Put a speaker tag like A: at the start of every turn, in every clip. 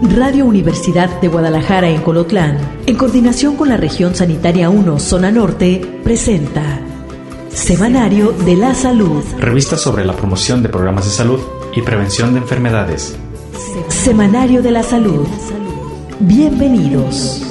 A: Radio Universidad de Guadalajara en Colotlán, en coordinación con la Región Sanitaria 1, Zona Norte, presenta Semanario de la Salud.
B: Revista sobre la promoción de programas de salud y prevención de enfermedades.
A: Semanario de la Salud. Bienvenidos.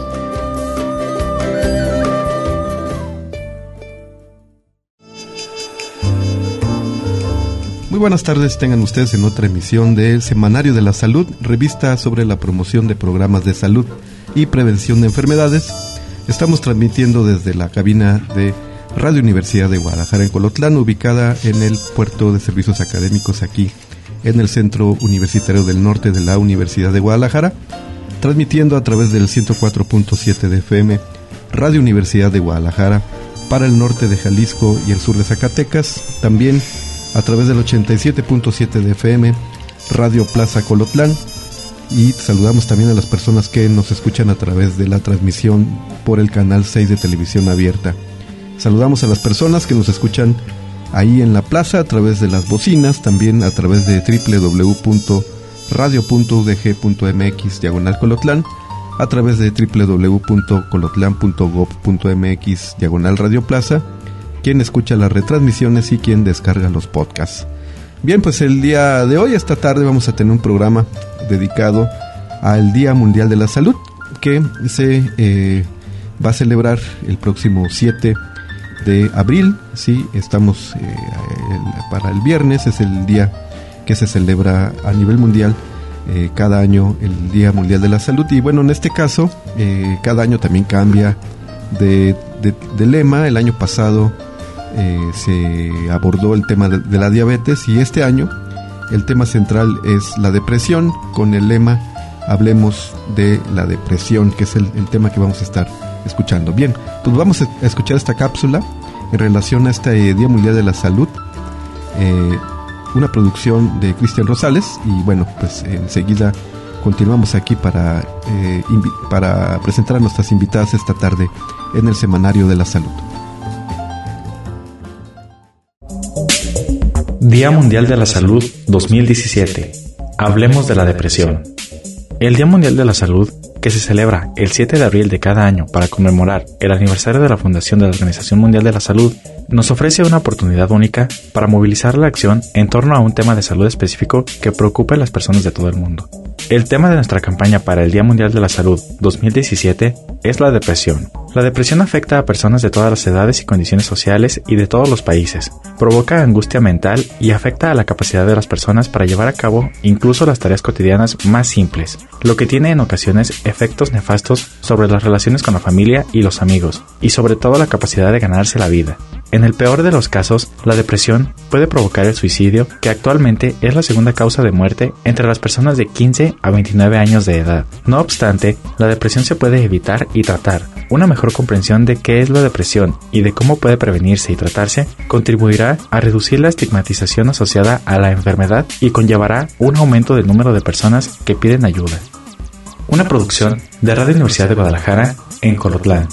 C: Muy buenas tardes, tengan ustedes en otra emisión del Semanario de la Salud, revista sobre la promoción de programas de salud y prevención de enfermedades. Estamos transmitiendo desde la cabina de Radio Universidad de Guadalajara en Colotlán, ubicada en el Puerto de Servicios Académicos aquí en el Centro Universitario del Norte de la Universidad de Guadalajara, transmitiendo a través del 104.7 de FM Radio Universidad de Guadalajara para el norte de Jalisco y el sur de Zacatecas, también a través del 87.7 de FM, Radio Plaza Colotlán, y saludamos también a las personas que nos escuchan a través de la transmisión por el canal 6 de televisión abierta. Saludamos a las personas que nos escuchan ahí en la plaza a través de las bocinas, también a través de www.radio.udg.mx/Colotlán, a través de www.colotlan.gov.mx/Radio Plaza, quien escucha las retransmisiones y quien descarga los podcasts. Bien, pues el día de hoy, esta tarde, vamos a tener un programa dedicado al Día Mundial de la Salud, que se va a celebrar el próximo 7 de abril. Sí, estamos para el viernes, es el día que se celebra a nivel mundial cada año, el Día Mundial de la Salud. Y bueno, en este caso, cada año también cambia de lema. El año pasado se abordó el tema de la diabetes, y este año el tema central es la depresión, con el lema Hablemos de la depresión, que es el tema que vamos a estar escuchando. Bien, pues vamos a escuchar esta cápsula en relación a este Día Mundial de la Salud, una producción de Cristian Rosales, y bueno, pues enseguida continuamos aquí para presentar a nuestras invitadas esta tarde en el Semanario de la Salud.
B: Día Mundial de la Salud 2017. Hablemos de la depresión. El Día Mundial de la Salud, que se celebra el 7 de abril de cada año para conmemorar el aniversario de la fundación de la Organización Mundial de la Salud, nos ofrece una oportunidad única para movilizar la acción en torno a un tema de salud específico que preocupa a las personas de todo el mundo. El tema de nuestra campaña para el Día Mundial de la Salud 2017 es la depresión. La depresión afecta a personas de todas las edades y condiciones sociales y de todos los países. Provoca angustia mental y afecta a la capacidad de las personas para llevar a cabo incluso las tareas cotidianas más simples, lo que tiene en ocasiones efectos nefastos sobre las relaciones con la familia y los amigos, y sobre todo la capacidad de ganarse la vida. En el peor de los casos, la depresión puede provocar el suicidio, que actualmente es la segunda causa de muerte entre las personas de 15 a 29 años de edad. No obstante, la depresión se puede evitar y tratar. Una mejor comprensión de qué es la depresión y de cómo puede prevenirse y tratarse contribuirá a reducir la estigmatización asociada a la enfermedad y conllevará un aumento del número de personas que piden ayuda. Una producción de Radio Universidad de Guadalajara en Colotlán.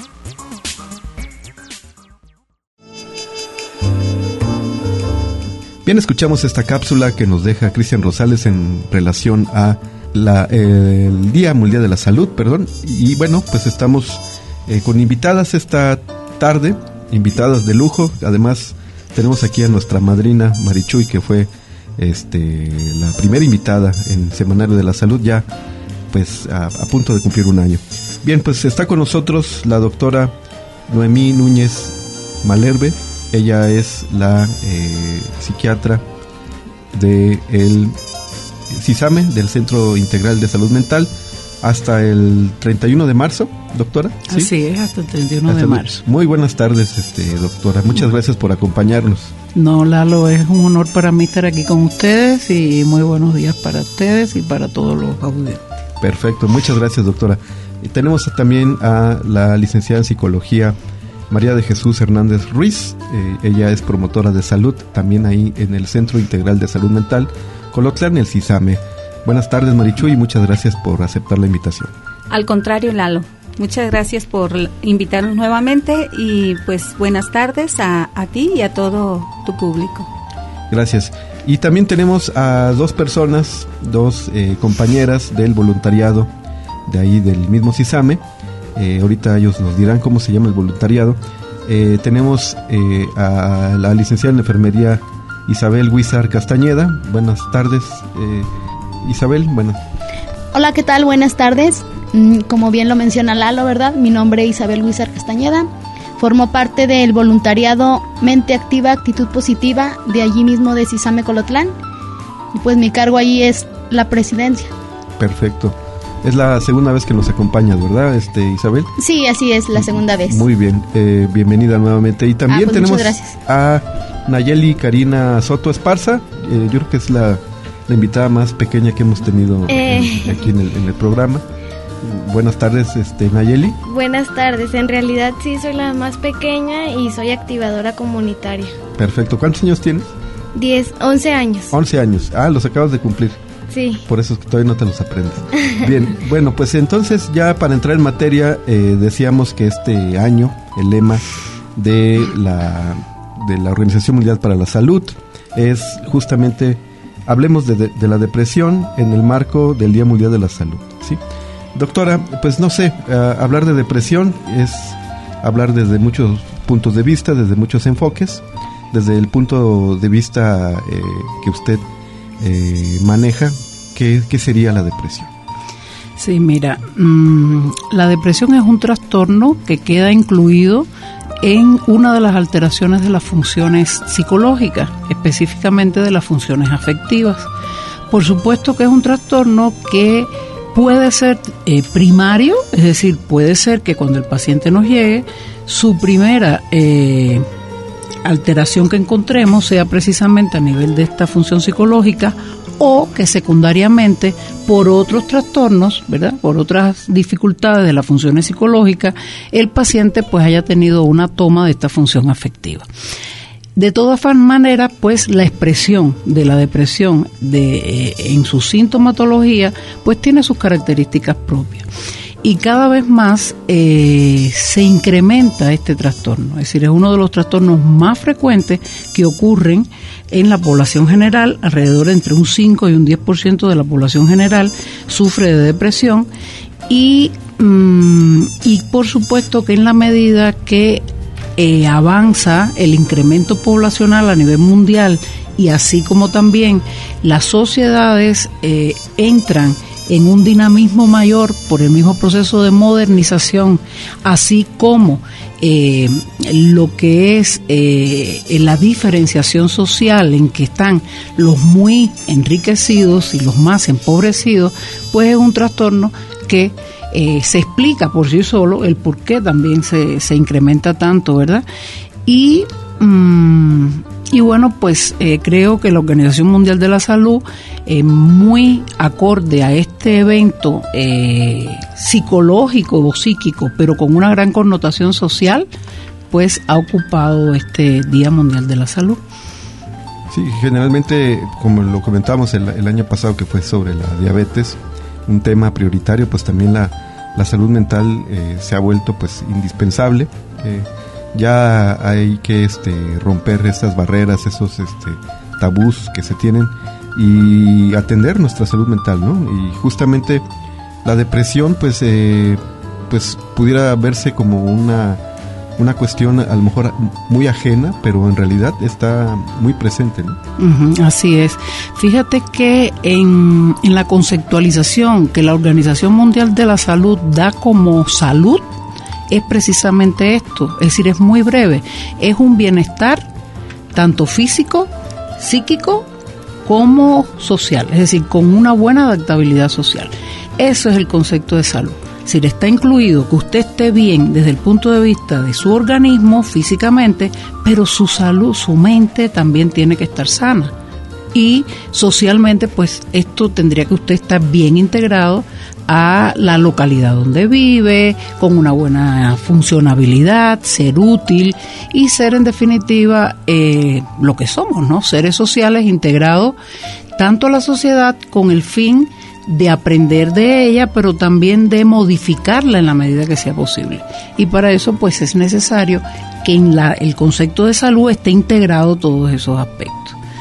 C: Bien, escuchamos esta cápsula que nos deja Cristian Rosales en relación a el Día Mundial de la Salud, y bueno, pues estamos con invitadas esta tarde, invitadas de lujo. Además tenemos aquí a nuestra madrina Marichuy, que fue la primera invitada en Semanario de la Salud, ya pues a punto de cumplir un año. Bien, pues está con nosotros la doctora Noemí Núñez Malherbe. Ella es la psiquiatra del CISAME, del Centro Integral de Salud Mental, hasta el 31 de marzo, doctora. ¿Sí?
D: Así es, hasta el 31 de marzo.
C: Muy buenas tardes, doctora. Muchas gracias por acompañarnos.
D: No, Lalo, es un honor para mí estar aquí con ustedes, y muy buenos días para ustedes y para todos los audientes.
C: Perfecto, muchas gracias, doctora. Y tenemos también a la licenciada en Psicología, María de Jesús Hernández Ruiz. Ella es promotora de salud, también ahí en el Centro Integral de Salud Mental Colotlán, el CISAME. Buenas tardes, Marichuy, y muchas gracias por aceptar la invitación.
E: Al contrario, Lalo, muchas gracias por invitarnos nuevamente, y pues buenas tardes a ti y a todo tu público.
C: Gracias. Y también tenemos a dos personas, dos compañeras del voluntariado de ahí del mismo CISAME. Ahorita ellos nos dirán cómo se llama el voluntariado. Tenemos a la licenciada en enfermería Isabel Huizar Castañeda. Buenas tardes, Isabel. Buenas.
F: Hola, ¿qué tal? Buenas tardes. Como bien lo menciona Lalo, ¿verdad? Mi nombre es Isabel Huizar Castañeda. Formo parte del voluntariado Mente Activa, Actitud Positiva, de allí mismo de CISAME Colotlán. Y pues mi cargo allí es la presidencia.
C: Perfecto. Es la segunda vez que nos acompañas, ¿verdad, Isabel?
F: Sí, así es, la segunda vez.
C: Muy bien, bienvenida nuevamente. Y también
F: pues
C: tenemos
F: a
C: Nayeli Karina Soto Esparza. Yo creo que es la invitada más pequeña que hemos tenido aquí en el programa. Buenas tardes, Nayeli.
G: Buenas tardes, en realidad sí soy la más pequeña y soy activadora comunitaria.
C: Perfecto, ¿cuántos años tienes?
G: 11 años.
C: 11 años, los acabas de cumplir.
G: Sí.
C: Por eso es que todavía no te los aprendes. Bien, bueno, pues entonces ya para entrar en materia, decíamos que este año el lema de la Organización Mundial para la Salud es justamente, hablemos de la depresión en el marco del Día Mundial de la Salud, ¿sí? Doctora, pues no sé, hablar de depresión es hablar desde muchos puntos de vista, desde muchos enfoques, desde el punto de vista que usted maneja, ¿qué sería la depresión?
D: Sí, mira, la depresión es un trastorno que queda incluido en una de las alteraciones de las funciones psicológicas, específicamente de las funciones afectivas. Por supuesto que es un trastorno que puede ser primario, es decir, puede ser que cuando el paciente nos llegue, su primera alteración que encontremos sea precisamente a nivel de esta función psicológica, o que secundariamente por otros trastornos, ¿verdad?, por otras dificultades de las funciones psicológicas, el paciente pues haya tenido una toma de esta función afectiva. De todas maneras, pues la expresión de la depresión en su sintomatología pues tiene sus características propias. Y cada vez más se incrementa este trastorno, es decir, es uno de los trastornos más frecuentes que ocurren en la población general. Alrededor entre un 5 y un 10% de la población general sufre de depresión y por supuesto que en la medida que avanza el incremento poblacional a nivel mundial y así como también las sociedades entran en un dinamismo mayor por el mismo proceso de modernización, así como lo que es la diferenciación social en que están los muy enriquecidos y los más empobrecidos, pues es un trastorno que se explica por sí solo el por qué también se incrementa tanto, ¿verdad? Y bueno, pues creo que la Organización Mundial de la Salud, muy acorde a este evento psicológico o psíquico, pero con una gran connotación social, pues ha ocupado este Día Mundial de la Salud.
C: Sí, generalmente, como lo comentamos el año pasado, que fue sobre la diabetes, un tema prioritario, pues también la salud mental se ha vuelto pues indispensable. Ya hay que romper estas barreras, esos tabús que se tienen y atender nuestra salud mental, ¿no? Y justamente la depresión pues pudiera verse como una cuestión a lo mejor muy ajena, pero en realidad está muy presente, ¿no?
D: Así es. Fíjate que en la conceptualización que la Organización Mundial de la Salud da como salud, es precisamente esto, es decir, es muy breve, es un bienestar tanto físico, psíquico como social, es decir, con una buena adaptabilidad social. Eso es el concepto de salud. Es decir, está incluido que usted esté bien desde el punto de vista de su organismo físicamente, pero su salud, su mente también tiene que estar sana. Y socialmente, pues esto tendría que usted estar bien integrado a la localidad donde vive, con una buena funcionabilidad, ser útil y ser en definitiva lo que somos, ¿no? Seres sociales integrados tanto a la sociedad con el fin de aprender de ella, pero también de modificarla en la medida que sea posible. Y para eso pues es necesario que en el concepto de salud esté integrado todos esos aspectos.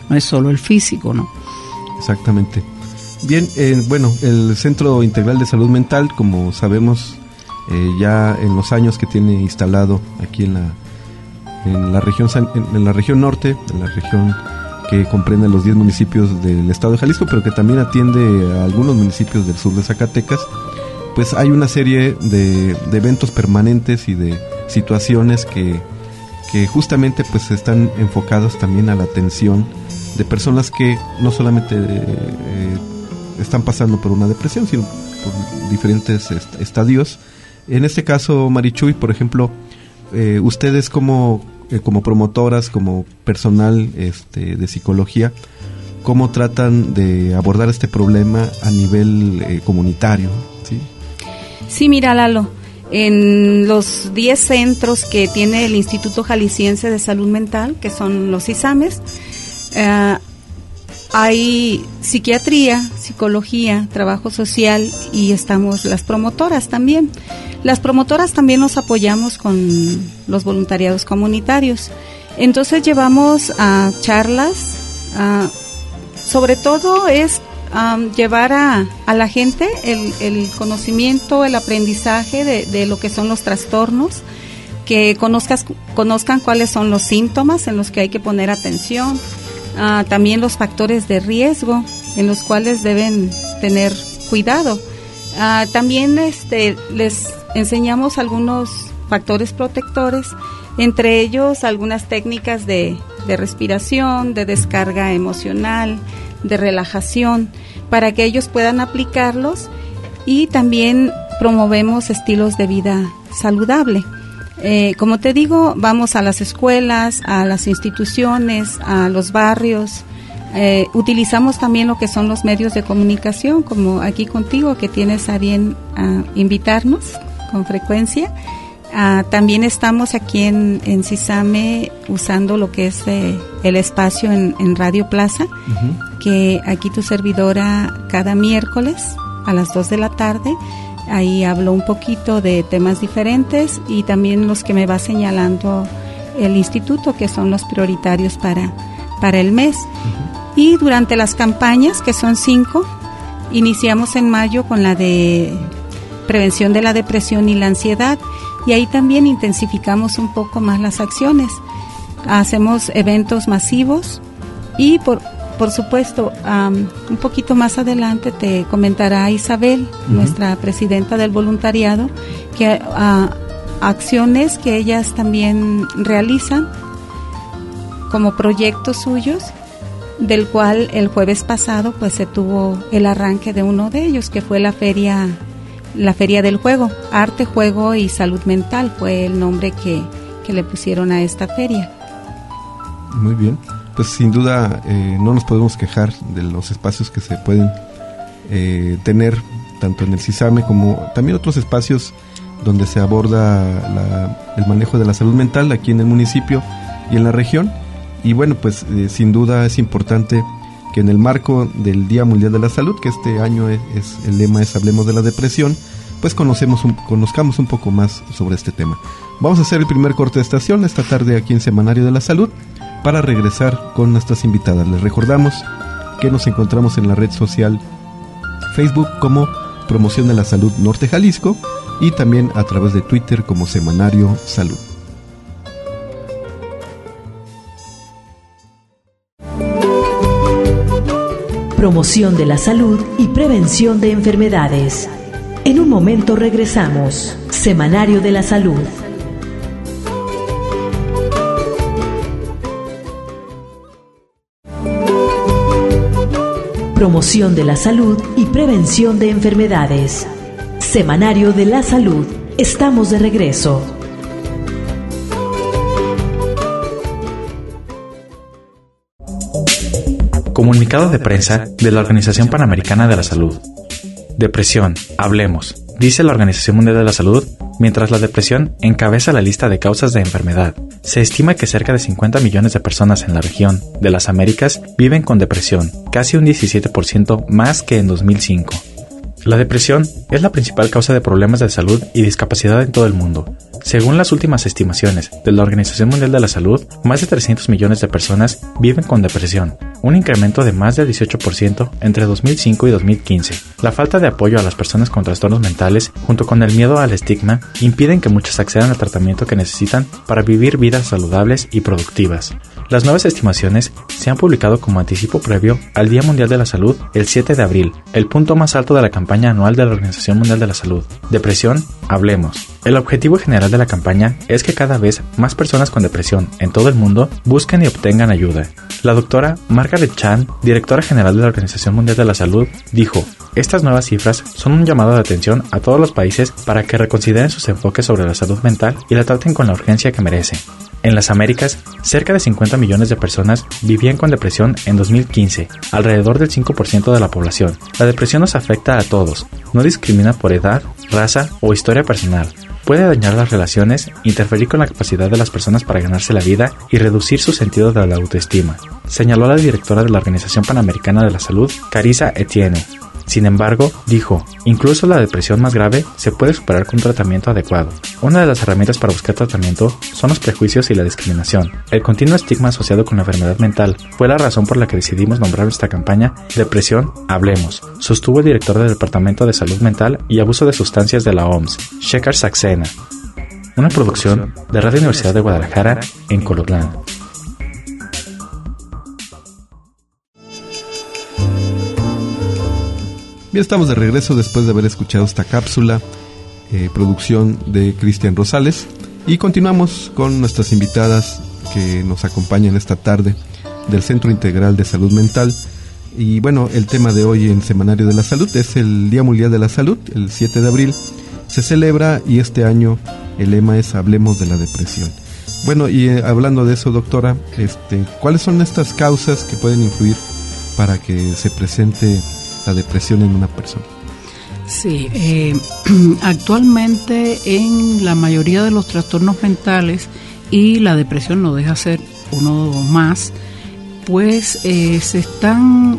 D: no es solo el físico, ¿no?
C: Exactamente. Bien, bueno, el Centro Integral de Salud Mental, como sabemos, ya en los años que tiene instalado aquí en la región norte, en la región que comprende los 10 municipios del estado de Jalisco, pero que también atiende a algunos municipios del sur de Zacatecas, pues hay una serie de eventos permanentes y de situaciones que justamente pues están enfocadas también a la atención de personas que no solamente están pasando por una depresión, sino por diferentes estadios. En este caso, Marichuy, por ejemplo, ustedes como promotoras, como personal de psicología, ¿cómo tratan de abordar este problema a nivel comunitario?
E: Sí, mira, Lalo, en los 10 centros que tiene el Instituto Jalisciense de Salud Mental, que son los ISAMES, hay psiquiatría, psicología, trabajo social y estamos las promotoras también. Las promotoras también nos apoyamos con los voluntariados comunitarios. Entonces llevamos charlas, sobre todo es llevar a la gente el conocimiento, el aprendizaje de lo que son los trastornos, que conozcan cuáles son los síntomas en los que hay que poner atención, también los factores de riesgo en los cuales deben tener cuidado. También les enseñamos algunos factores protectores, entre ellos algunas técnicas de respiración, de descarga emocional, de relajación, para que ellos puedan aplicarlos, y también promovemos estilos de vida saludable. Como te digo, vamos a las escuelas, a las instituciones, a los barrios. Utilizamos también lo que son los medios de comunicación, como aquí contigo, que tienes a bien invitarnos con frecuencia. También estamos aquí en CISAME usando lo que es el espacio en Radio Plaza, uh-huh, que aquí tu servidora cada miércoles a las 2 de la tarde, ahí hablo un poquito de temas diferentes y también los que me va señalando el instituto, que son los prioritarios para el mes. Uh-huh. Y durante las campañas, que son 5, iniciamos en mayo con la de prevención de la depresión y la ansiedad, y ahí también intensificamos un poco más las acciones. Hacemos eventos masivos y por supuesto, un poquito más adelante te comentará Isabel, uh-huh, nuestra presidenta del voluntariado, que acciones que ellas también realizan como proyectos suyos, del cual el jueves pasado pues se tuvo el arranque de uno de ellos, que fue la feria del juego. Arte, juego y salud mental fue el nombre que le pusieron a esta feria.
C: Muy bien, pues sin duda no nos podemos quejar de los espacios que se pueden tener tanto en el CISAME como también otros espacios donde se aborda el manejo de la salud mental aquí en el municipio y en la región. Y bueno, pues sin duda es importante que en el marco del Día Mundial de la Salud, que este año el lema es Hablemos de la Depresión, pues conozcamos un poco más sobre este tema. Vamos a hacer el primer corte de estación esta tarde aquí en Semanario de la Salud para regresar con nuestras invitadas. Les recordamos que nos encontramos en la red social Facebook como Promoción de la Salud Norte Jalisco y también a través de Twitter como Semanario Salud.
A: Promoción de la salud y prevención de enfermedades. En un momento regresamos. Semanario de la Salud. Promoción de la salud y prevención de enfermedades. Semanario de la Salud. Estamos de regreso.
B: Comunicado de prensa de la Organización Panamericana de la Salud. Depresión, hablemos, dice la Organización Mundial de la Salud, mientras la depresión encabeza la lista de causas de enfermedad. Se estima que cerca de 50 millones de personas en la región de las Américas viven con depresión, casi un 17% más que en 2005. La depresión es la principal causa de problemas de salud y discapacidad en todo el mundo. Según las últimas estimaciones de la Organización Mundial de la Salud, más de 300 millones de personas viven con depresión, un incremento de más del 18% entre 2005 y 2015. La falta de apoyo a las personas con trastornos mentales, junto con el miedo al estigma, impiden que muchos accedan al tratamiento que necesitan para vivir vidas saludables y productivas. Las nuevas estimaciones se han publicado como anticipo previo al Día Mundial de la Salud el 7 de abril, el punto más alto de la campaña anual de la Organización Mundial de la Salud. Depresión, hablemos. El objetivo general de la campaña es que cada vez más personas con depresión en todo el mundo busquen y obtengan ayuda. La doctora Margaret Chan, directora general de la Organización Mundial de la Salud, dijo: estas nuevas cifras son un llamado de atención a todos los países para que reconsideren sus enfoques sobre la salud mental y la traten con la urgencia que merece. En las Américas, cerca de 50 millones de personas vivían con depresión en 2015, alrededor del 5% de la población. La depresión nos afecta a todos, no discrimina por edad, raza o historia personal. Puede dañar las relaciones, interferir con la capacidad de las personas para ganarse la vida y reducir su sentido de la autoestima, señaló la directora de la Organización Panamericana de la Salud, Carissa Etienne. Sin embargo, dijo, incluso la depresión más grave se puede superar con un tratamiento adecuado. Una de las herramientas para buscar tratamiento son los prejuicios y la discriminación. El continuo estigma asociado con la enfermedad mental fue la razón por la que decidimos nombrar esta campaña Depresión, Hablemos, sostuvo el director del Departamento de Salud Mental y Abuso de Sustancias de la OMS, Shekhar Saxena. Una producción de Radio Universidad de Guadalajara en Colotlán.
C: Bien, estamos de regreso después de haber escuchado esta cápsula, producción de Cristian Rosales, y continuamos con nuestras invitadas que nos acompañan esta tarde del Centro Integral de Salud Mental. Y bueno, el tema de hoy en Semanario de la Salud es el Día Mundial de la Salud, el 7 de abril se celebra, y este año el lema es Hablemos de la Depresión. Bueno, y hablando de eso, doctora, ¿cuáles son estas causas que pueden influir para que se presente la depresión en una persona?
D: Sí, actualmente en la mayoría de los trastornos mentales, y la depresión no deja ser uno más, pues se están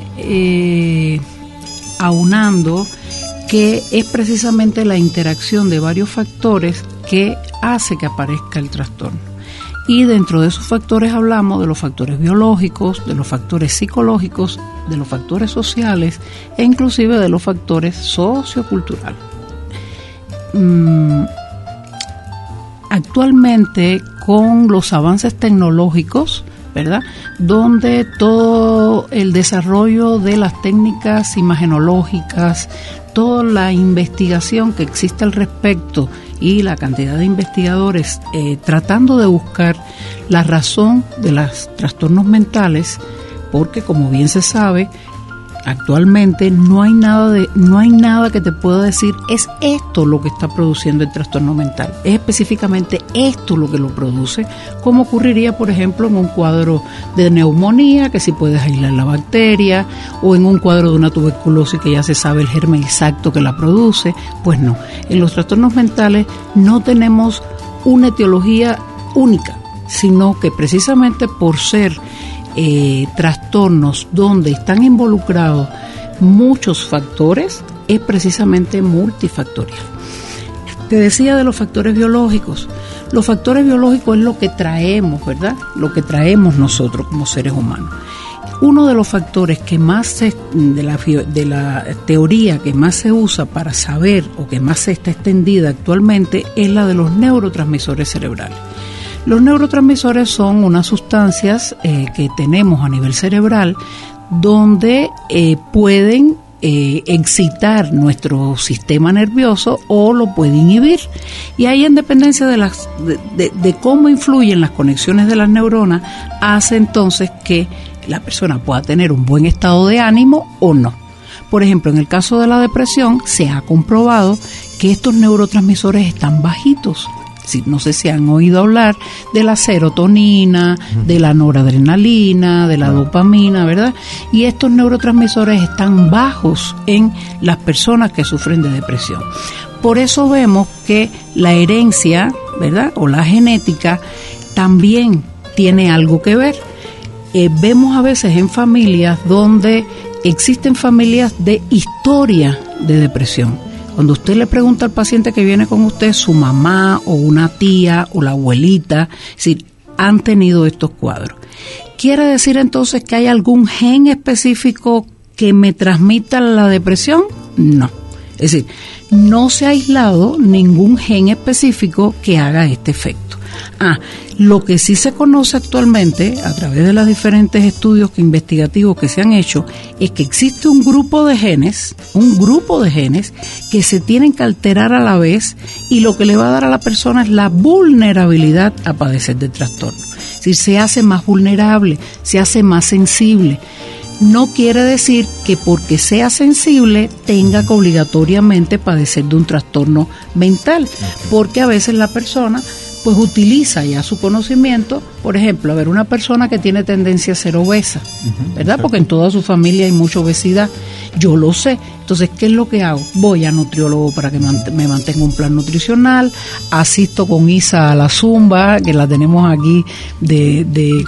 D: aunando que es precisamente la interacción de varios factores que hace que aparezca el trastorno. Y dentro de esos factores hablamos de los factores biológicos, de los factores psicológicos, de los factores sociales e inclusive de los factores socioculturales. Actualmente, con los avances tecnológicos, ¿verdad?, donde todo el desarrollo de las técnicas imagenológicas, toda la investigación que existe al respecto y la cantidad de investigadores tratando de buscar la razón de los trastornos mentales, porque como bien se sabe, actualmente no hay nada que te pueda decir es esto lo que está produciendo el trastorno mental, es específicamente esto lo que lo produce, como ocurriría por ejemplo en un cuadro de neumonía, que si puedes aislar la bacteria, o en un cuadro de una tuberculosis que ya se sabe el germen exacto que la produce. Pues no, en los trastornos mentales no tenemos una etiología única, sino que precisamente por ser trastornos donde están involucrados muchos factores, es precisamente multifactorial. Te decía de los factores biológicos. Los factores biológicos es lo que traemos, ¿verdad? Lo que traemos nosotros como seres humanos. Uno de los factores que más de la teoría que más se usa para saber, o que más se está extendida actualmente, es la de los neurotransmisores cerebrales. Los neurotransmisores son unas sustancias que tenemos a nivel cerebral donde pueden excitar nuestro sistema nervioso o lo puede inhibir. Y ahí, en dependencia de cómo influyen las conexiones de las neuronas, hace entonces que la persona pueda tener un buen estado de ánimo o no. Por ejemplo, en el caso de la depresión, se ha comprobado que estos neurotransmisores están bajitos. No sé si han oído hablar de la serotonina, de la noradrenalina, de la dopamina, ¿verdad? Y estos neurotransmisores están bajos en las personas que sufren de depresión. Por eso vemos que la herencia, ¿verdad?, o la genética también tiene algo que ver. Vemos a veces en familias donde existen familias de historia de depresión. Cuando usted le pregunta al paciente que viene con usted, su mamá o una tía o la abuelita, es decir, han tenido estos cuadros. ¿Quiere decir entonces que hay algún gen específico que me transmita la depresión? No. Es decir, no se ha aislado ningún gen específico que haga este efecto. Lo que sí se conoce actualmente, a través de los diferentes estudios investigativos que se han hecho, es que existe un grupo de genes que se tienen que alterar a la vez, y lo que le va a dar a la persona es la vulnerabilidad a padecer de trastorno. Es decir, se hace más vulnerable, se hace más sensible. No quiere decir que porque sea sensible tenga que obligatoriamente padecer de un trastorno mental, porque a veces la persona pues utiliza ya su conocimiento. Por ejemplo, a ver, una persona que tiene tendencia a ser obesa, ¿verdad? Porque en toda su familia hay mucha obesidad, yo lo sé. Entonces, ¿qué es lo que hago? Voy a nutriólogo para que me mantenga un plan nutricional, asisto con Isa a la Zumba, que la tenemos aquí del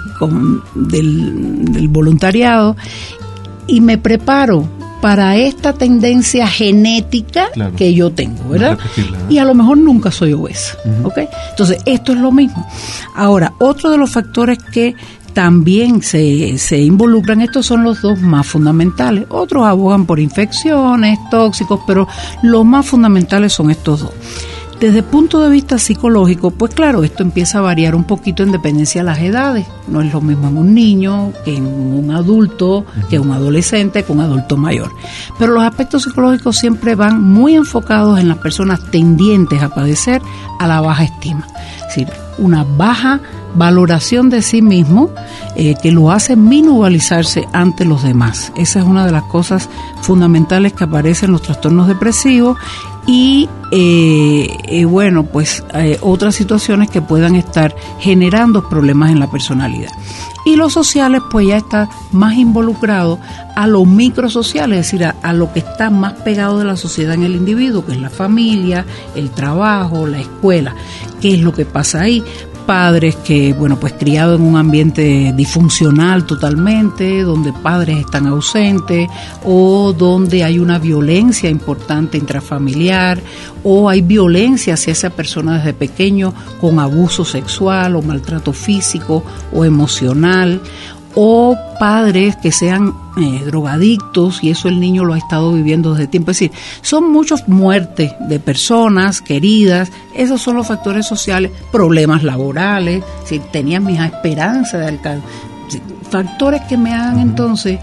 D: voluntariado, y me preparo para esta tendencia genética que yo tengo, ¿verdad? Y a lo mejor nunca soy obesa, ¿ok? Entonces, esto es lo mismo. Ahora, otro de los factores que también se involucran, estos son los dos más fundamentales. Otros abogan por infecciones, tóxicos, pero los más fundamentales son estos dos. Desde el punto de vista psicológico, pues claro, esto empieza a variar un poquito en dependencia de las edades. No es lo mismo en un niño que en un adulto, que en un adolescente, que un adulto mayor. Pero los aspectos psicológicos siempre van muy enfocados en las personas tendientes a padecer a la baja estima. Es decir, una baja valoración de sí mismo que lo hace minusvalizarse ante los demás. Esa es una de las cosas fundamentales que aparecen en los trastornos depresivos. Y bueno, pues otras situaciones que puedan estar generando problemas en la personalidad. Y los sociales, pues ya está más involucrado a lo microsocial, es decir, a lo que está más pegado de la sociedad en el individuo, que es la familia, el trabajo, la escuela. ¿Qué es lo que pasa ahí? Padres que, bueno, pues criados en un ambiente disfuncional totalmente, donde padres están ausentes, o donde hay una violencia importante intrafamiliar, o hay violencia hacia esa persona desde pequeño con abuso sexual o maltrato físico o emocional, o padres que sean drogadictos y eso el niño lo ha estado viviendo desde tiempo. Es decir, son muchas muertes de personas queridas, esos son los factores sociales, problemas laborales, si tenían mis esperanzas de alcanzar, factores que me hagan entonces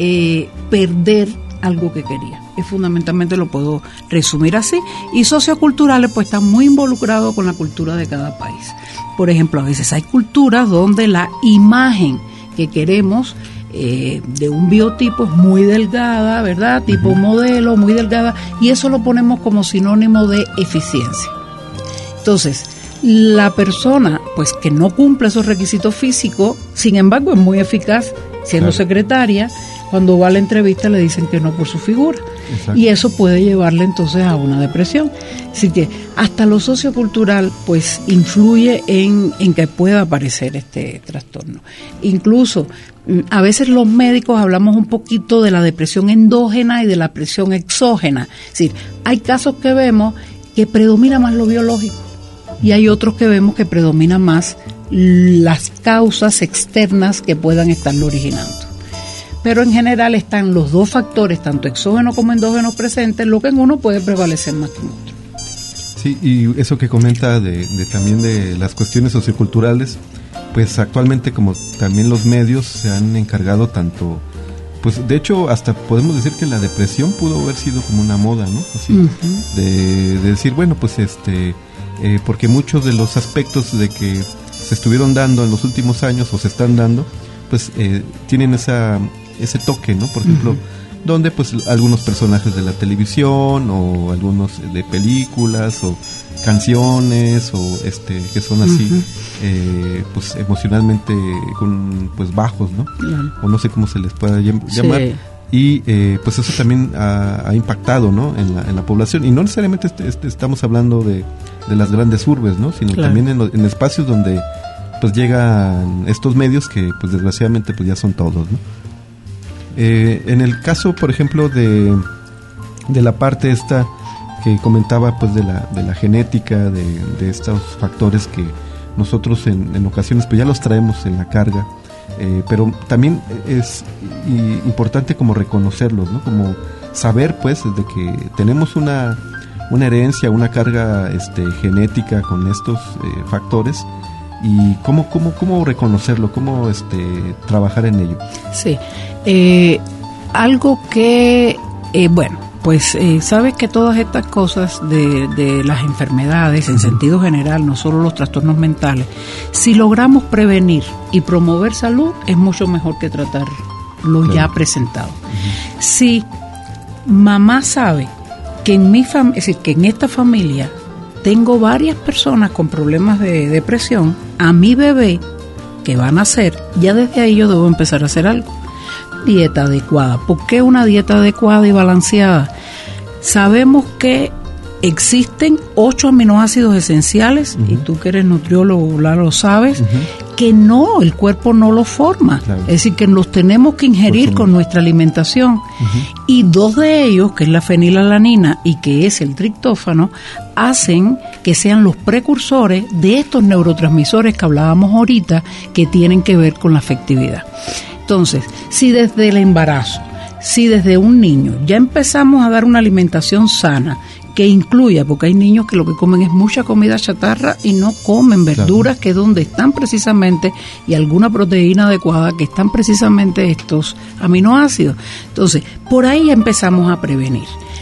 D: perder algo que quería. Fundamentalmente lo puedo resumir así. Y socioculturales pues están muy involucrados con la cultura de cada país. Por ejemplo, a veces hay culturas donde la imagen que queremos de un biotipo es muy delgada, ¿verdad? Tipo modelo, muy delgada, y eso lo ponemos como sinónimo de eficiencia. Entonces, la persona pues que no cumple esos requisitos físicos, sin embargo es muy eficaz siendo secretaria, cuando va a la entrevista le dicen que no por su figura. Exacto. Y eso puede llevarle entonces a una depresión. Así que hasta lo sociocultural pues influye en que pueda aparecer este trastorno. Incluso a veces los médicos hablamos un poquito de la depresión endógena y de la depresión exógena. Es decir, hay casos que vemos que predomina más lo biológico y hay otros que vemos que predomina más las causas externas que puedan estarlo originando. Pero en general están los dos factores, tanto exógenos como endógenos presentes, lo que en uno puede prevalecer más que en otro.
C: Sí, y eso que comenta también de las cuestiones socioculturales, pues actualmente como también los medios se han encargado tanto, pues de hecho hasta podemos decir que la depresión pudo haber sido como una moda, ¿no? Así, de decir, bueno, pues porque muchos de los aspectos de que se estuvieron dando en los últimos años o se están dando, pues tienen ese toque, ¿no? Por ejemplo, donde pues algunos personajes de la televisión o algunos de películas o canciones o que son así pues emocionalmente pues bajos, ¿no? O no sé cómo se les pueda llamar. Sí. Y pues eso también ha impactado, ¿no? en la población, y no necesariamente estamos hablando de las grandes urbes, ¿no? Sino también en espacios donde pues llegan estos medios que pues desgraciadamente pues ya son todos, ¿no? En el caso, por ejemplo, de de la parte esta que comentaba, pues de la genética, de estos factores que nosotros en ocasiones pues ya los traemos en la carga, pero también es importante como reconocerlos, ¿no? Como saber pues de que tenemos una herencia, una carga genética con estos factores, y cómo reconocerlo, cómo trabajar en ello.
D: Sí, algo que pues sabes que todas estas cosas de las enfermedades en sentido general, no solo los trastornos mentales, si logramos prevenir y promover salud, es mucho mejor que tratar lo ya presentado. Si mamá sabe que en mi familia, es decir, que en esta familia tengo varias personas con problemas de depresión, a mi bebé que va a nacer, ya desde ahí yo debo empezar a hacer algo. Dieta adecuada. ¿Por qué una dieta adecuada y balanceada? Sabemos que existen 8 aminoácidos esenciales, y tú que eres nutriólogo lo sabes, que el cuerpo no los forma. Claro. Es decir, que los tenemos que ingerir con nuestra alimentación. Y 2 de ellos, que es la fenilalanina y que es el triptófano, hacen que sean los precursores de estos neurotransmisores que hablábamos ahorita, que tienen que ver con la afectividad. Entonces, si desde el embarazo, si desde un niño ya empezamos a dar una alimentación sana, que incluya, porque hay niños que lo que comen es mucha comida chatarra y no comen verduras, claro, que es donde están precisamente, y alguna proteína adecuada, que están precisamente estos aminoácidos. Entonces, por ahí empezamos a prevenir.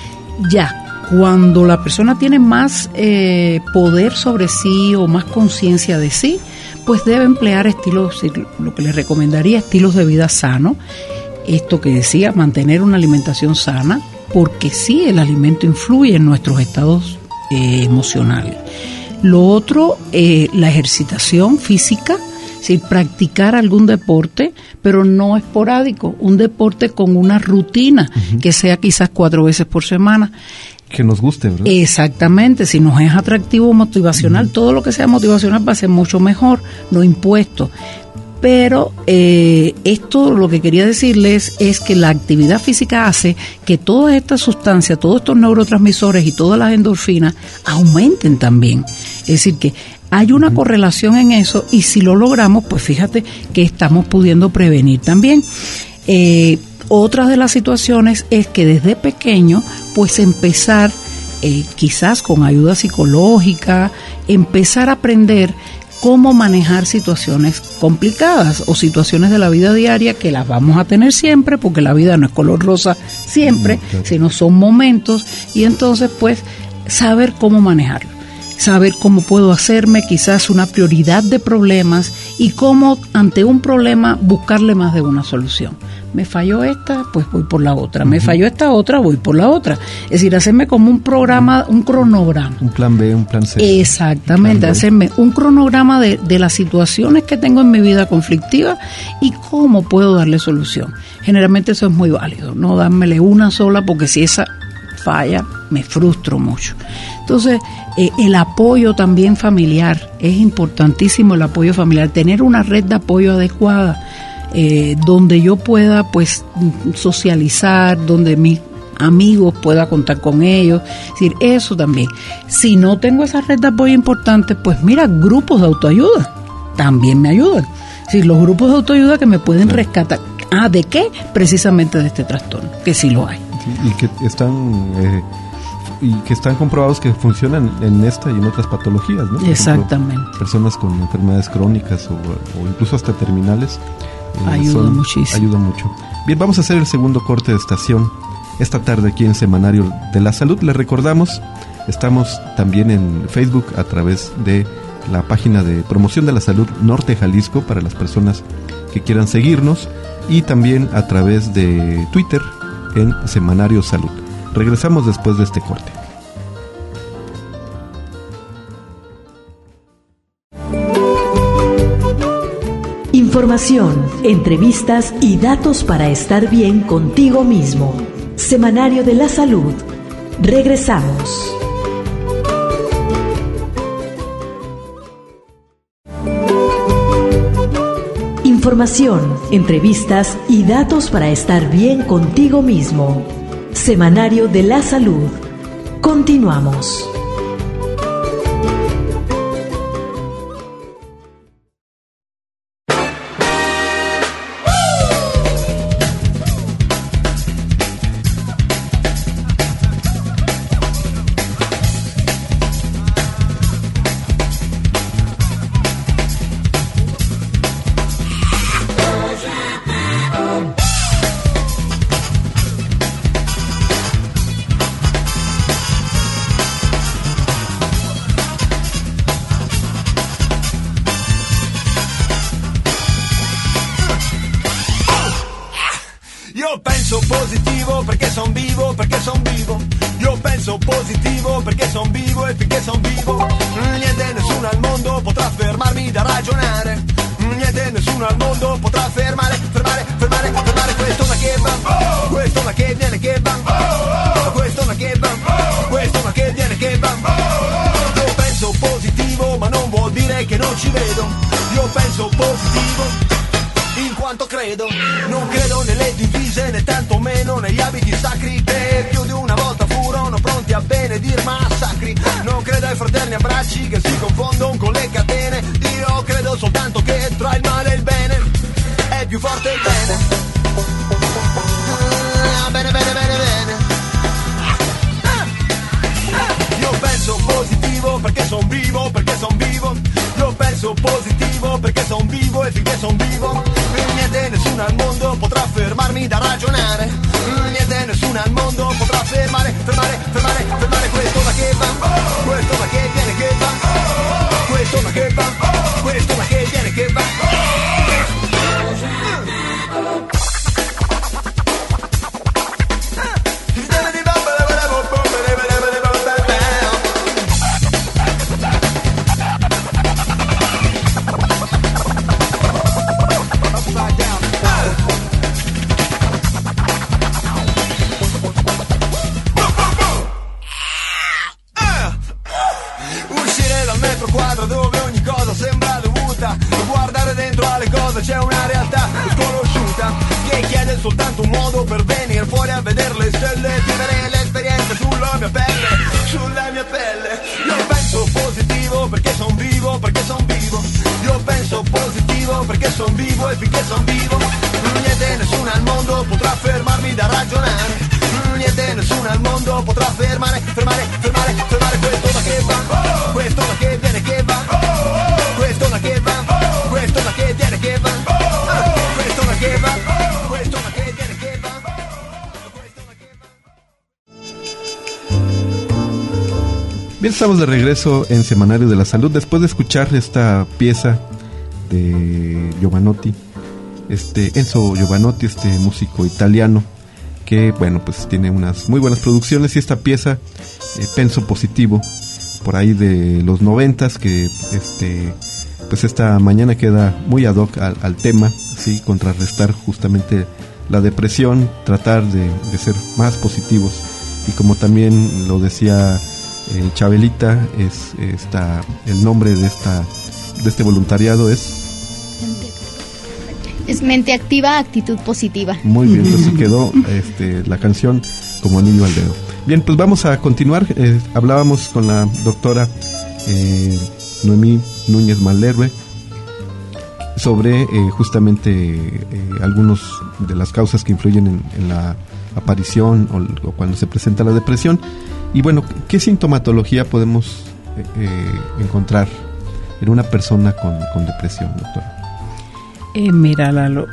D: Ya, cuando la persona tiene más poder sobre sí o más conciencia de sí, pues debe emplear estilos, lo que les recomendaría, estilos de vida sanos. Esto que decía, mantener una alimentación sana, porque sí, el alimento influye en nuestros estados emocionales. Lo otro, la ejercitación física, es decir, practicar algún deporte, pero no esporádico, un deporte con una rutina, que sea quizás 4 veces por semana.
C: Que nos guste, ¿verdad? Exactamente,
D: si nos es atractivo, motivacional, todo lo que sea motivacional va a ser mucho mejor, no impuesto. Pero esto, lo que quería decirles es que la actividad física hace que todas estas sustancias, todos estos neurotransmisores y todas las endorfinas aumenten también. Es decir, que hay una correlación en eso, y si lo logramos, pues fíjate que estamos pudiendo prevenir también. Otra de las situaciones es que desde pequeño, pues empezar, quizás con ayuda psicológica, empezar a aprender cómo manejar situaciones complicadas o situaciones de la vida diaria, que las vamos a tener siempre, porque la vida no es color rosa siempre, claro, sino son momentos, y entonces pues saber cómo manejarlo, saber cómo puedo hacerme quizás una prioridad de problemas, y cómo ante un problema buscarle más de una solución. Me falló esta, pues voy por la otra. Me falló esta otra, voy por la otra. Es decir, hacerme como un programa, un cronograma.
C: Un plan B, un plan C.
D: Exactamente, hacerme un cronograma de las situaciones que tengo en mi vida conflictiva y cómo puedo darle solución. Generalmente eso es muy válido, no dármele una sola, porque si esa falla, me frustro mucho. Entonces, el apoyo también familiar, es importantísimo el apoyo familiar, tener una red de apoyo adecuada, donde yo pueda pues socializar, donde mis amigos pueda contar con ellos. Es decir, eso también. Si no tengo esa red de apoyo importante, pues mira, grupos de autoayuda también me ayudan. Es decir, los grupos de autoayuda que me pueden rescatar. ¿De qué? Precisamente de este trastorno, que sí lo hay.
C: Y que están comprobados que funcionan en esta y en otras patologías, ¿no? Por
D: exactamente.
C: ejemplo, personas con enfermedades crónicas o incluso hasta terminales.
D: Ayuda muchísimo.
C: Ayuda mucho. Bien, vamos a hacer el segundo corte de estación esta tarde aquí en Semanario de la Salud. Les recordamos, estamos también en Facebook a través de la página de Promoción de la Salud Norte Jalisco, para las personas que quieran seguirnos, y también a través de Twitter en Semanario Salud. Regresamos después de este corte.
A: Información, entrevistas y datos para estar bien contigo mismo. Semanario de la Salud. Regresamos. Información, entrevistas y datos para estar bien contigo mismo. Semanario de la Salud. Continuamos.
H: Io penso positivo perché son vivo, perché son vivo. Io penso positivo perché son vivo e finché son vivo niente, nessuno al mondo potrà fermarmi da ragionare. Niente, nessuno al mondo potrà fermare questa onda che va, questa onda che viene che va, questa onda che va, questa onda che viene che va. Io penso positivo ma non vuol dire che non ci vedo. Io penso positivo in quanto credo, non credo nelle divise né tantomeno negli abiti sacri che più di una volta furono pronti a benedir massacri. Non credo ai fraterni abbracci che si confondono con le catene. Io credo soltanto che tra il male e il bene è più forte il bene. Bene, bene, bene, bene. Io penso positivo perché son vivo, perché son vivo. Io penso positivo perché son vivo e finché son vivo niente, nessuno al mondo potrà fermarmi da ragionare. Niente, nessuno al mondo potrà fermare quest'onda che va, quest'onda che viene che va, quest'onda che va, quest'onda che viene che va. C'è una realtà sconosciuta che chiede soltanto un modo per venire fuori a vedere le stelle, vivere l'esperienza sulla mia pelle. Io penso positivo perché son vivo, perché son vivo. Io penso positivo perché son vivo e finché son vivo niente, nessuno al mondo potrà fermarmi da ragionare. Niente, nessuno al mondo potrà fermare quest'onda che va, quest'onda che viene che va, quest'onda che va, quest'onda che viene che va, quest'onda che va, quest'onda che viene che va, quest'onda che va.
C: Bien, estamos de regreso en Semanario de la Salud después de escuchar esta pieza de Jovanotti, Enzo Jovanotti, músico italiano que, bueno, pues tiene unas muy buenas producciones, y esta pieza, Penso Positivo, por ahí de los 90s, que pues esta mañana queda muy ad hoc al tema, ¿sí? Contrarrestar justamente la depresión, tratar de ser más positivos, y como también lo decía Chabelita, el nombre de este voluntariado es
F: Mente Activa, Actitud Positiva.
C: Muy bien, entonces quedó la canción como anillo al dedo. Bien, pues vamos a continuar. Hablábamos con la doctora Noemí Núñez Malherbe sobre justamente algunos de las causas que influyen en la aparición o cuando se presenta la depresión. Y bueno, ¿qué sintomatología podemos encontrar en una persona con depresión, doctora?
D: Mira, Lalo,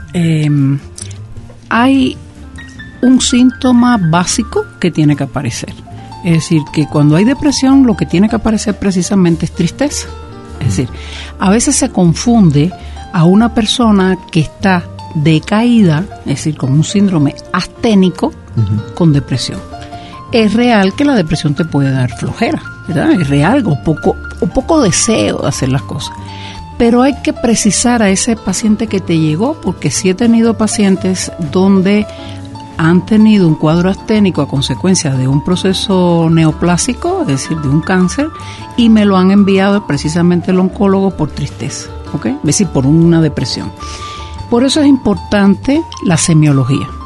D: hay un síntoma básico que tiene que aparecer. Es decir, que cuando hay depresión lo que tiene que aparecer precisamente es tristeza. Es decir, a veces se confunde a una persona que está decaída, es decir, con un síndrome asténico, con depresión. Es real que la depresión te puede dar flojera, ¿verdad? Es real, o poco deseo de hacer las cosas. Pero hay que precisar a ese paciente que te llegó, porque sí he tenido pacientes donde han tenido un cuadro asténico a consecuencia de un proceso neoplásico, es decir, de un cáncer, y me lo han enviado precisamente el oncólogo por tristeza, ¿ok? Es decir, por una depresión. Por eso es importante la semiología.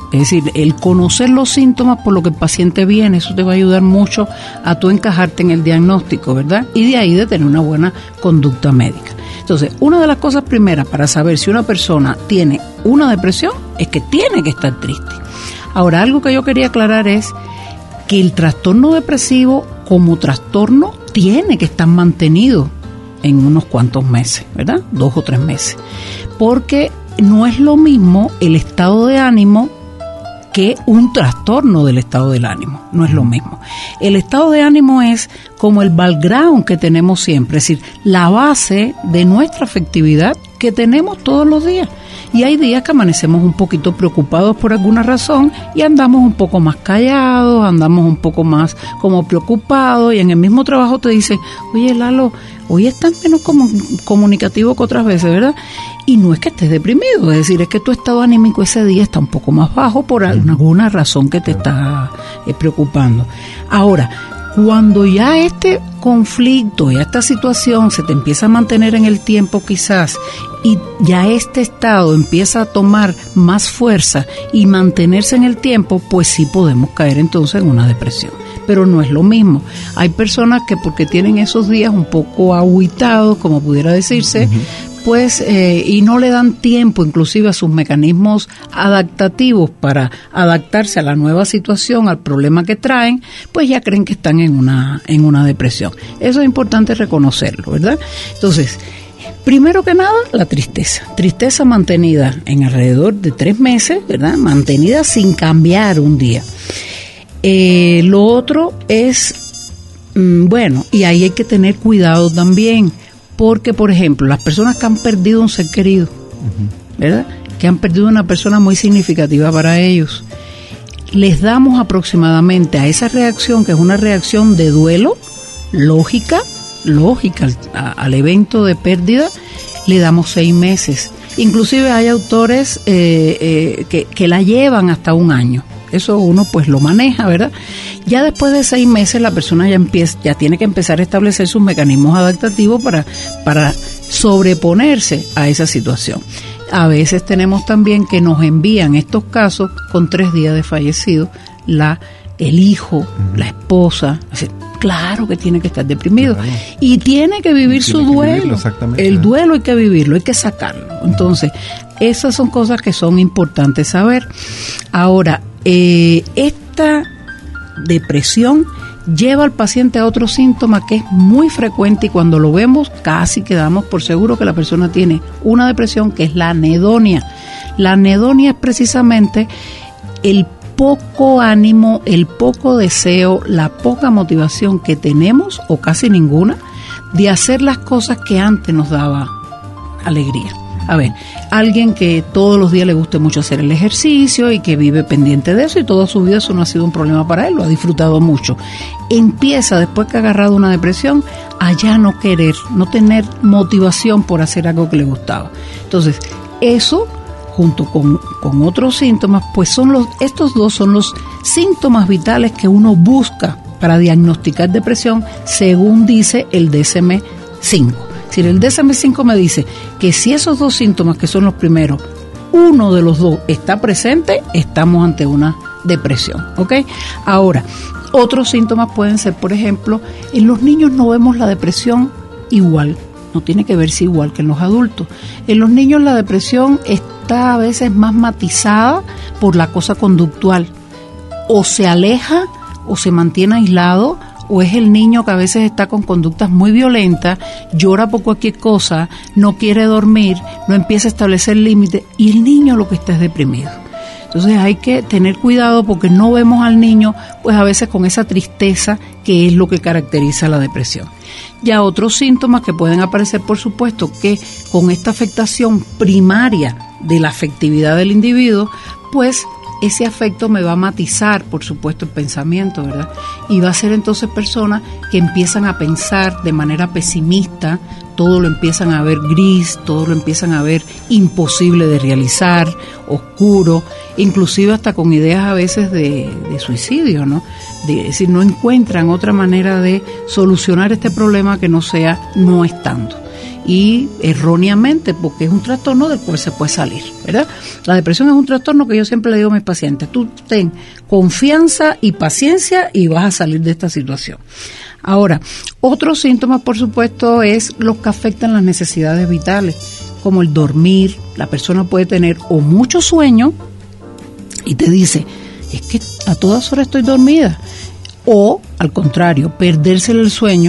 D: Es decir, el conocer los síntomas por lo que el paciente viene, eso te va a ayudar mucho a tú encajarte en el diagnóstico, ¿verdad? Y de ahí de tener una buena conducta médica. Entonces, una de las cosas primeras para saber si una persona tiene una depresión es que tiene que estar triste. Ahora, algo que yo quería aclarar es que el trastorno depresivo como trastorno tiene que estar mantenido en unos cuantos meses, ¿verdad? 2 o 3 meses. Porque no es lo mismo el estado de ánimo que un trastorno del estado del ánimo, no es lo mismo. El estado de ánimo es como el background que tenemos siempre, es decir, la base de nuestra afectividad que tenemos todos los días. Y hay días que amanecemos un poquito preocupados por alguna razón y andamos un poco más callados, andamos un poco más como preocupados, y en el mismo trabajo te dicen, oye Lalo, hoy estás menos comunicativo que otras veces, ¿verdad? Y no es que estés deprimido, es decir, es que tu estado anímico ese día está un poco más bajo por alguna razón que te está preocupando. Ahora, cuando ya este conflicto, ya esta situación se te empieza a mantener en el tiempo quizás, y ya este estado empieza a tomar más fuerza y mantenerse en el tiempo, pues sí podemos caer entonces en una depresión. Pero no es lo mismo. Hay personas que porque tienen esos días un poco agüitados, como pudiera decirse, pues y no le dan tiempo inclusive a sus mecanismos adaptativos para adaptarse a la nueva situación, al problema que traen, pues ya creen que están en una depresión. Eso es importante reconocerlo, ¿verdad? Entonces, primero que nada, la tristeza mantenida en alrededor de 3 meses, ¿verdad? Mantenida sin cambiar un día. Lo otro es, bueno, y ahí hay que tener cuidado también, porque, por ejemplo, las personas que han perdido un ser querido, ¿verdad?, que han perdido una persona muy significativa para ellos, les damos aproximadamente a esa reacción, que es una reacción de duelo, lógica al evento de pérdida, le damos 6 meses. Inclusive hay autores que la llevan hasta 1 año. Eso uno pues lo maneja, ¿verdad? Ya después de 6 meses la persona ya tiene que empezar a establecer sus mecanismos adaptativos para sobreponerse a esa situación. A veces tenemos también que nos envían estos casos con 3 días de fallecido el hijo, la esposa. Claro que tiene que estar deprimido, claro, y tiene que vivir su duelo. El duelo hay que vivirlo, hay que sacarlo. Entonces, esas son cosas que son importantes saber. Ahora, esta depresión lleva al paciente a otro síntoma que es muy frecuente, y cuando lo vemos casi quedamos por seguro que la persona tiene una depresión, que es la anedonia. La anedonia es precisamente el poco ánimo, el poco deseo, la poca motivación que tenemos, o casi ninguna, de hacer las cosas que antes nos daba alegría. A ver, alguien que todos los días le guste mucho hacer el ejercicio y que vive pendiente de eso, y toda su vida eso no ha sido un problema para él, lo ha disfrutado mucho. Empieza, después que ha agarrado una depresión, a ya no querer, no tener motivación por hacer algo que le gustaba. Entonces, eso, junto con otros síntomas, pues estos dos son los síntomas vitales que uno busca para diagnosticar depresión, según dice el DSM-5. Si el DSM-5 me dice que si esos 2 síntomas, que son los primeros, uno de los 2 está presente, estamos ante una depresión, ¿ok? Ahora, otros síntomas pueden ser, por ejemplo, en los niños no vemos la depresión igual, no tiene que verse igual que en los adultos. En los niños la depresión está a veces más matizada por la cosa conductual, o se aleja o se mantiene aislado, o es el niño que a veces está con conductas muy violentas, llora por cualquier cosa, no quiere dormir, no empieza a establecer límites, y el niño lo que está es deprimido. Entonces hay que tener cuidado, porque no vemos al niño pues a veces con esa tristeza que es lo que caracteriza la depresión. Ya otros síntomas que pueden aparecer, por supuesto, que con esta afectación primaria de la afectividad del individuo, pues ese afecto me va a matizar, por supuesto, el pensamiento, ¿verdad? Y va a ser entonces personas que empiezan a pensar de manera pesimista, todo lo empiezan a ver gris, todo lo empiezan a ver imposible de realizar, oscuro, inclusive hasta con ideas a veces de suicidio, ¿no? Es decir, no encuentran otra manera de solucionar este problema que no sea no estando. y erróneamente, porque es un trastorno del cual se puede salir, ¿verdad? La depresión es un trastorno que yo siempre le digo a mis pacientes: tú ten confianza y paciencia y vas a salir de esta situación. Ahora, otros síntomas, por supuesto, es los que afectan las necesidades vitales, como el dormir. La persona puede tener o mucho sueño y te dice, es que a todas horas estoy dormida, o al contrario, perderse el sueño,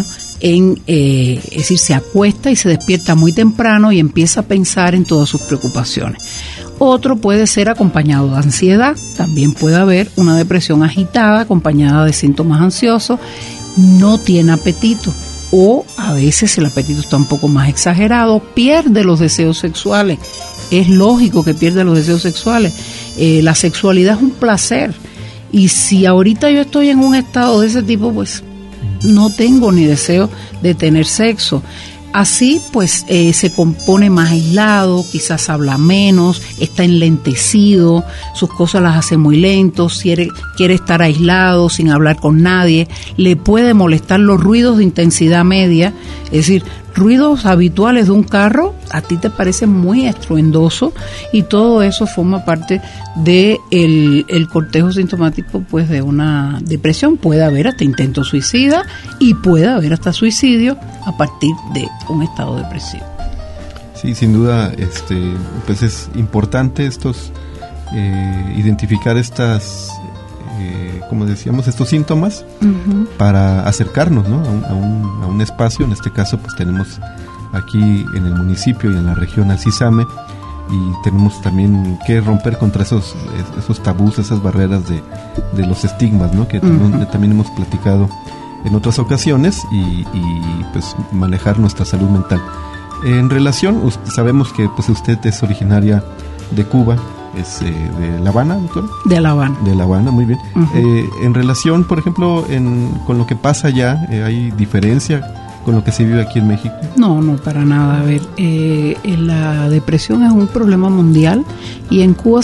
D: es decir, se acuesta y se despierta muy temprano y empieza a pensar en todas sus preocupaciones. Otro puede ser acompañado de ansiedad. También puede haber una depresión agitada acompañada de síntomas ansiosos. No tiene apetito, o a veces el apetito está un poco más exagerado, pierde los deseos sexuales. Es lógico que pierda los deseos sexuales. La sexualidad es un placer, y si ahorita yo estoy en un estado de ese tipo, pues no tengo ni deseo de tener sexo. Así pues se compone más aislado, quizás habla menos, está enlentecido, sus cosas las hace muy lento, quiere estar aislado sin hablar con nadie, le puede molestar los ruidos de intensidad media, es decir, ruidos habituales de un carro a ti te parece muy estruendoso, y todo eso forma parte de el cortejo sintomático pues de una depresión. Puede haber hasta intento suicida y puede haber hasta suicidio a partir de un estado depresivo.
C: Sí, sin duda, pues es importante identificar estas, como decíamos, estos síntomas para acercarnos, ¿no? a un espacio. En este caso, pues tenemos aquí en el municipio y en la región al CISAME, y tenemos también que romper contra esos tabús, esas barreras de los estigmas, ¿no? Que también hemos platicado en otras ocasiones, y pues manejar nuestra salud mental. En relación, sabemos que pues usted es originaria de Cuba, es de La Habana, doctora.
D: De La Habana. De
C: La Habana, muy bien. En relación, por ejemplo, con lo que pasa allá, ¿hay diferencia con lo que se vive aquí en México?
D: No, para nada. A ver, la depresión es un problema mundial, y en Cuba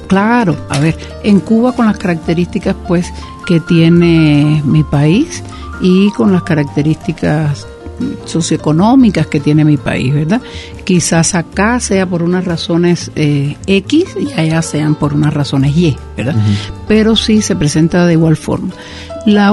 D: en Cuba, con las características pues que tiene mi país y con las características socioeconómicas que tiene mi país, ¿verdad? Quizás acá sea por unas razones X y allá sean por unas razones Y, ¿verdad? Pero sí se presenta de igual forma. Lo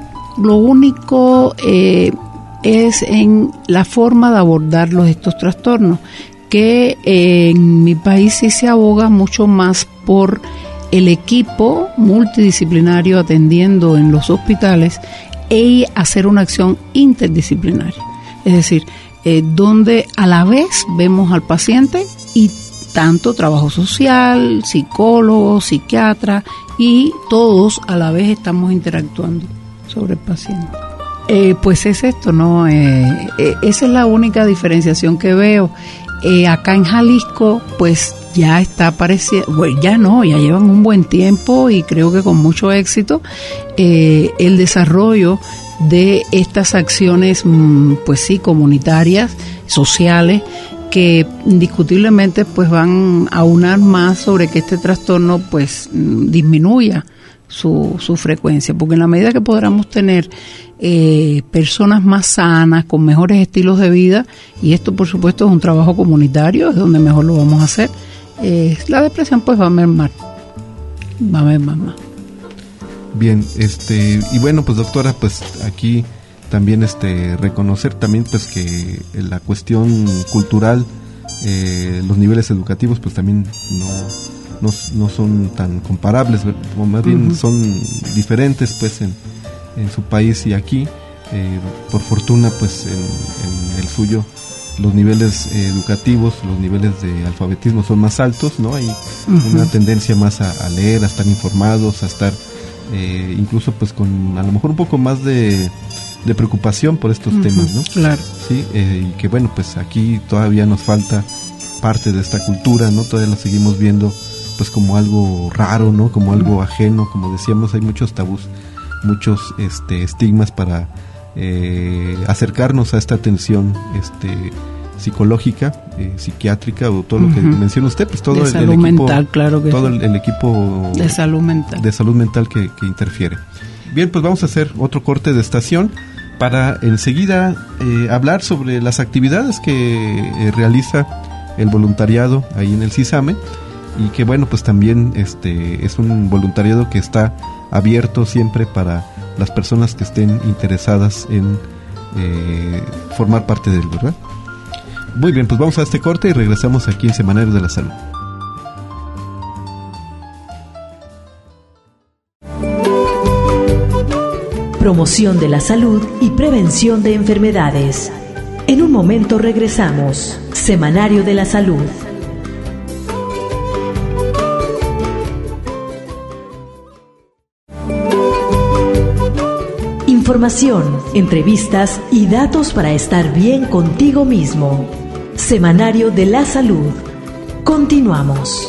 D: único es en la forma de abordar estos trastornos, que en mi país sí se aboga mucho más por el equipo multidisciplinario atendiendo en los hospitales y hacer una acción interdisciplinaria, es decir, donde a la vez vemos al paciente y tanto trabajo social, psicólogo, psiquiatra, y todos a la vez estamos interactuando sobre el paciente. Pues es esto, ¿no? Esa es la única diferenciación que veo. Acá en Jalisco, pues ya está apareciendo, bueno, ya llevan un buen tiempo y creo que con mucho éxito el desarrollo de estas acciones, pues sí, comunitarias, sociales, que indiscutiblemente pues van a aunar más sobre que este trastorno pues disminuya su frecuencia, porque en la medida que podamos tener personas más sanas, con mejores estilos de vida, y esto por supuesto es un trabajo comunitario, es donde mejor lo vamos a hacer, la depresión pues va a mermar más.
C: Bien, y bueno, pues doctora, pues aquí también reconocer también pues que la cuestión cultural, los niveles educativos pues también no son tan comparables, o más bien son diferentes pues en su país y aquí. Por fortuna pues en el suyo los niveles educativos, los niveles de alfabetismo son más altos, ¿no? Hay una tendencia más a leer, a estar informados, a estar incluso pues con a lo mejor un poco más de preocupación por estos temas, ¿no?
D: Claro.
C: Sí, y que bueno, pues aquí todavía nos falta parte de esta cultura, ¿no? Todavía la seguimos viendo pues como algo raro, ¿no? Como algo ajeno, como decíamos, hay muchos tabús, muchos estigmas para acercarnos a esta atención psicológica, psiquiátrica, o todo lo que menciona usted, pues todo el equipo mental, claro que todo el equipo
D: de salud mental
C: que interfiere. Bien, pues vamos a hacer otro corte de estación para enseguida hablar sobre las actividades que realiza el voluntariado ahí en el CISAME, y que bueno, pues también es un voluntariado que está abierto siempre para las personas que estén interesadas en formar parte de él, ¿verdad? Muy bien, pues vamos a este corte y regresamos aquí en Semanario de la Salud.
A: Promoción de la salud y prevención de enfermedades. En un momento regresamos. Semanario de la Salud. Información, entrevistas y datos para estar bien contigo mismo. Semanario de la Salud. Continuamos.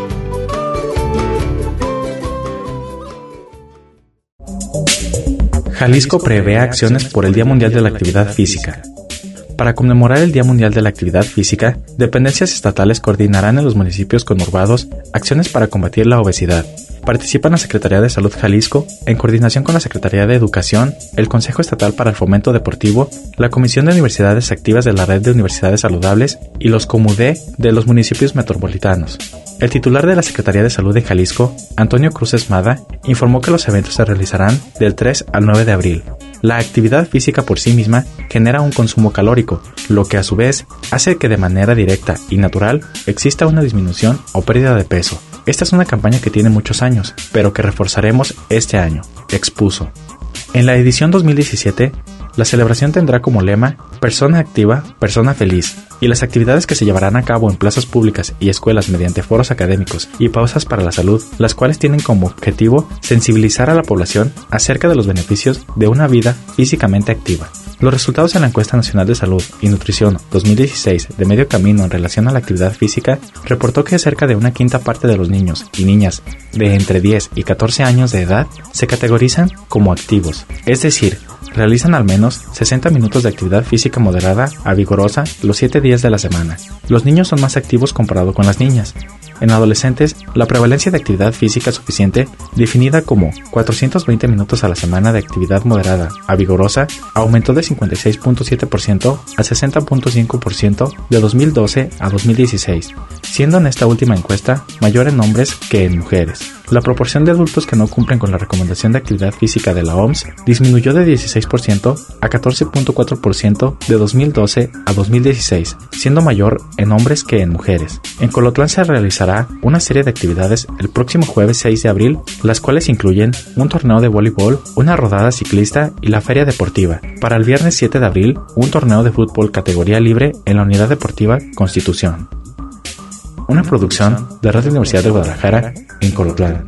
B: Jalisco prevé acciones por el Día Mundial de la Actividad Física. Para conmemorar el Día Mundial de la Actividad Física, dependencias estatales coordinarán en los municipios conurbados acciones para combatir la obesidad. Participan la Secretaría de Salud Jalisco, en coordinación con la Secretaría de Educación, el Consejo Estatal para el Fomento Deportivo, la Comisión de Universidades Activas de la Red de Universidades Saludables y los COMUDE de los municipios metropolitanos. El titular de la Secretaría de Salud de Jalisco, Antonio Cruz Esmada, informó que los eventos se realizarán del 3 al 9 de abril. La actividad física por sí misma genera un consumo calórico, lo que a su vez hace que de manera directa y natural exista una disminución o pérdida de peso. Esta es una campaña que tiene muchos años, pero que reforzaremos este año, expuso. En la edición 2017, la celebración tendrá como lema Persona activa, persona feliz, y las actividades que se llevarán a cabo en plazas públicas y escuelas mediante foros académicos y pausas para la salud, las cuales tienen como objetivo sensibilizar a la población acerca de los beneficios de una vida físicamente activa. Los resultados en la Encuesta Nacional de Salud y Nutrición 2016 de Medio Camino en relación a la actividad física reportó que cerca de una quinta parte de los niños y niñas de entre 10 y 14 años de edad se categorizan como activos, es decir, realizan al menos 60 minutos de actividad física moderada a vigorosa los 7 días de la semana. Los niños son más activos comparado con las niñas. En adolescentes, la prevalencia de actividad física suficiente, definida como 420 minutos a la semana de actividad moderada a vigorosa, aumentó de 56.7% a 60.5% de 2012 a 2016, siendo en esta última encuesta mayor en hombres que en mujeres. La proporción de adultos que no cumplen con la recomendación de actividad física de la OMS disminuyó de 16% a 14.4% de 2012 a 2016, siendo mayor en hombres que en mujeres. En Colotlán se realizará una serie de actividades el próximo jueves 6 de abril, las cuales incluyen un torneo de voleibol, una rodada ciclista y la feria deportiva. Para el viernes 7 de abril, un torneo de fútbol categoría libre en la Unidad Deportiva Constitución. Una producción de Radio Universidad de Guadalajara en Colotlán.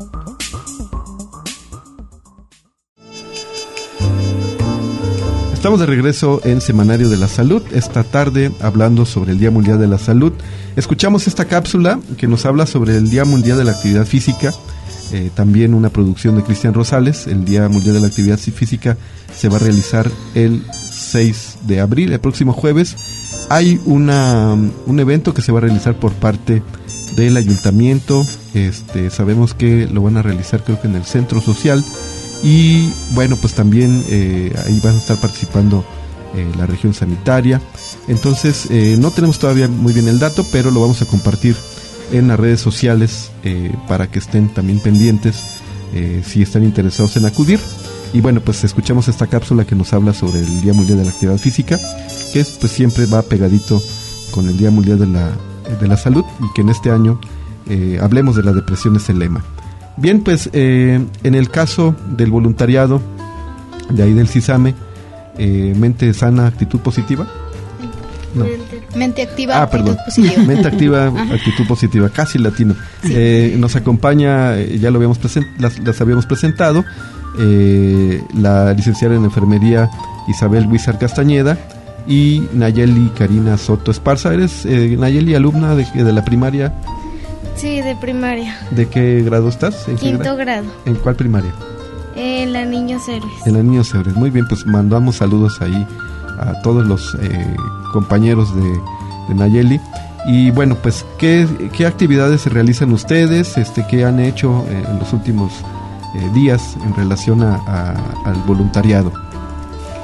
C: Estamos de regreso en Semanario de la Salud, esta tarde hablando sobre el Día Mundial de la Salud. Escuchamos esta cápsula que nos habla sobre el Día Mundial de la Actividad Física, también una producción de Cristian Rosales. El Día Mundial de la Actividad Física se va a realizar el 6 de abril, el próximo jueves. Hay un evento que se va a realizar por parte del ayuntamiento, sabemos que lo van a realizar creo que en el centro social. Y bueno, pues también ahí van a estar participando la región sanitaria. Entonces no tenemos todavía muy bien el dato, pero lo vamos a compartir en las redes sociales para que estén también pendientes si están interesados en acudir. Y bueno, pues escuchamos esta cápsula que nos habla sobre el Día Mundial de la Actividad Física, que pues siempre va pegadito con el Día Mundial de la Salud, y que en este año hablemos de la depresión es el lema. Bien, pues en el caso del voluntariado de ahí del CISAME, mente sana, actitud positiva. No.
F: Mente activa, actitud
C: perdón.
F: positiva.
C: Mente activa, actitud positiva, casi latino. Sí. Nos acompaña, ya lo habíamos las habíamos presentado, la licenciada en enfermería Isabel Huizar Castañeda y Nayeli Karina Soto Esparza. ¿Eres, Nayeli, alumna de la primaria?
G: Sí, de primaria.
C: ¿De qué grado estás? ¿En
G: Quinto grado.
C: ¿En cuál primaria?
G: En la Niños Héroes.
C: En la Niños Héroes. Muy bien, pues mandamos saludos ahí a todos los compañeros de Nayeli. Y bueno, pues ¿qué actividades se realizan ustedes? ¿Qué han hecho en los últimos días en relación al voluntariado?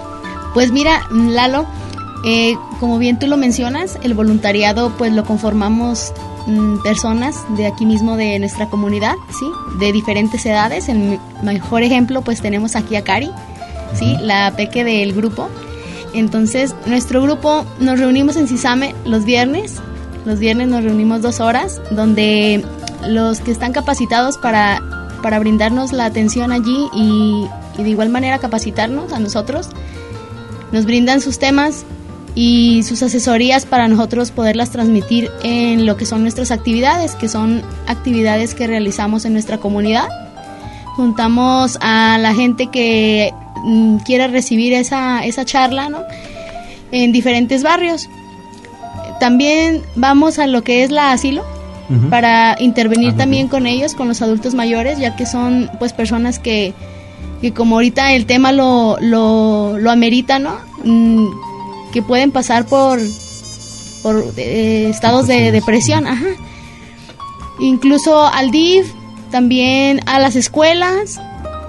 F: Pues mira, Lalo, como bien tú lo mencionas, el voluntariado pues lo conformamos personas de aquí mismo de nuestra comunidad, ¿sí? De diferentes edades. El mejor ejemplo pues tenemos aquí a Cari, ¿sí? La peque del grupo. Entonces nuestro grupo nos reunimos en Sisame los viernes nos reunimos 2 horas, donde los que están capacitados para brindarnos la atención allí y de igual manera capacitarnos a nosotros, nos brindan sus temas y sus asesorías para nosotros poderlas transmitir en lo que son nuestras actividades, que son actividades que realizamos en nuestra comunidad. Juntamos a la gente que quiera recibir esa charla, ¿no?, en diferentes barrios. También vamos a lo que es la asilo, para intervenir también con ellos, con los adultos mayores, ya que son pues personas que como ahorita el tema lo amerita, ¿no?, que pueden pasar por estados de depresión, incluso al DIF, también a las escuelas.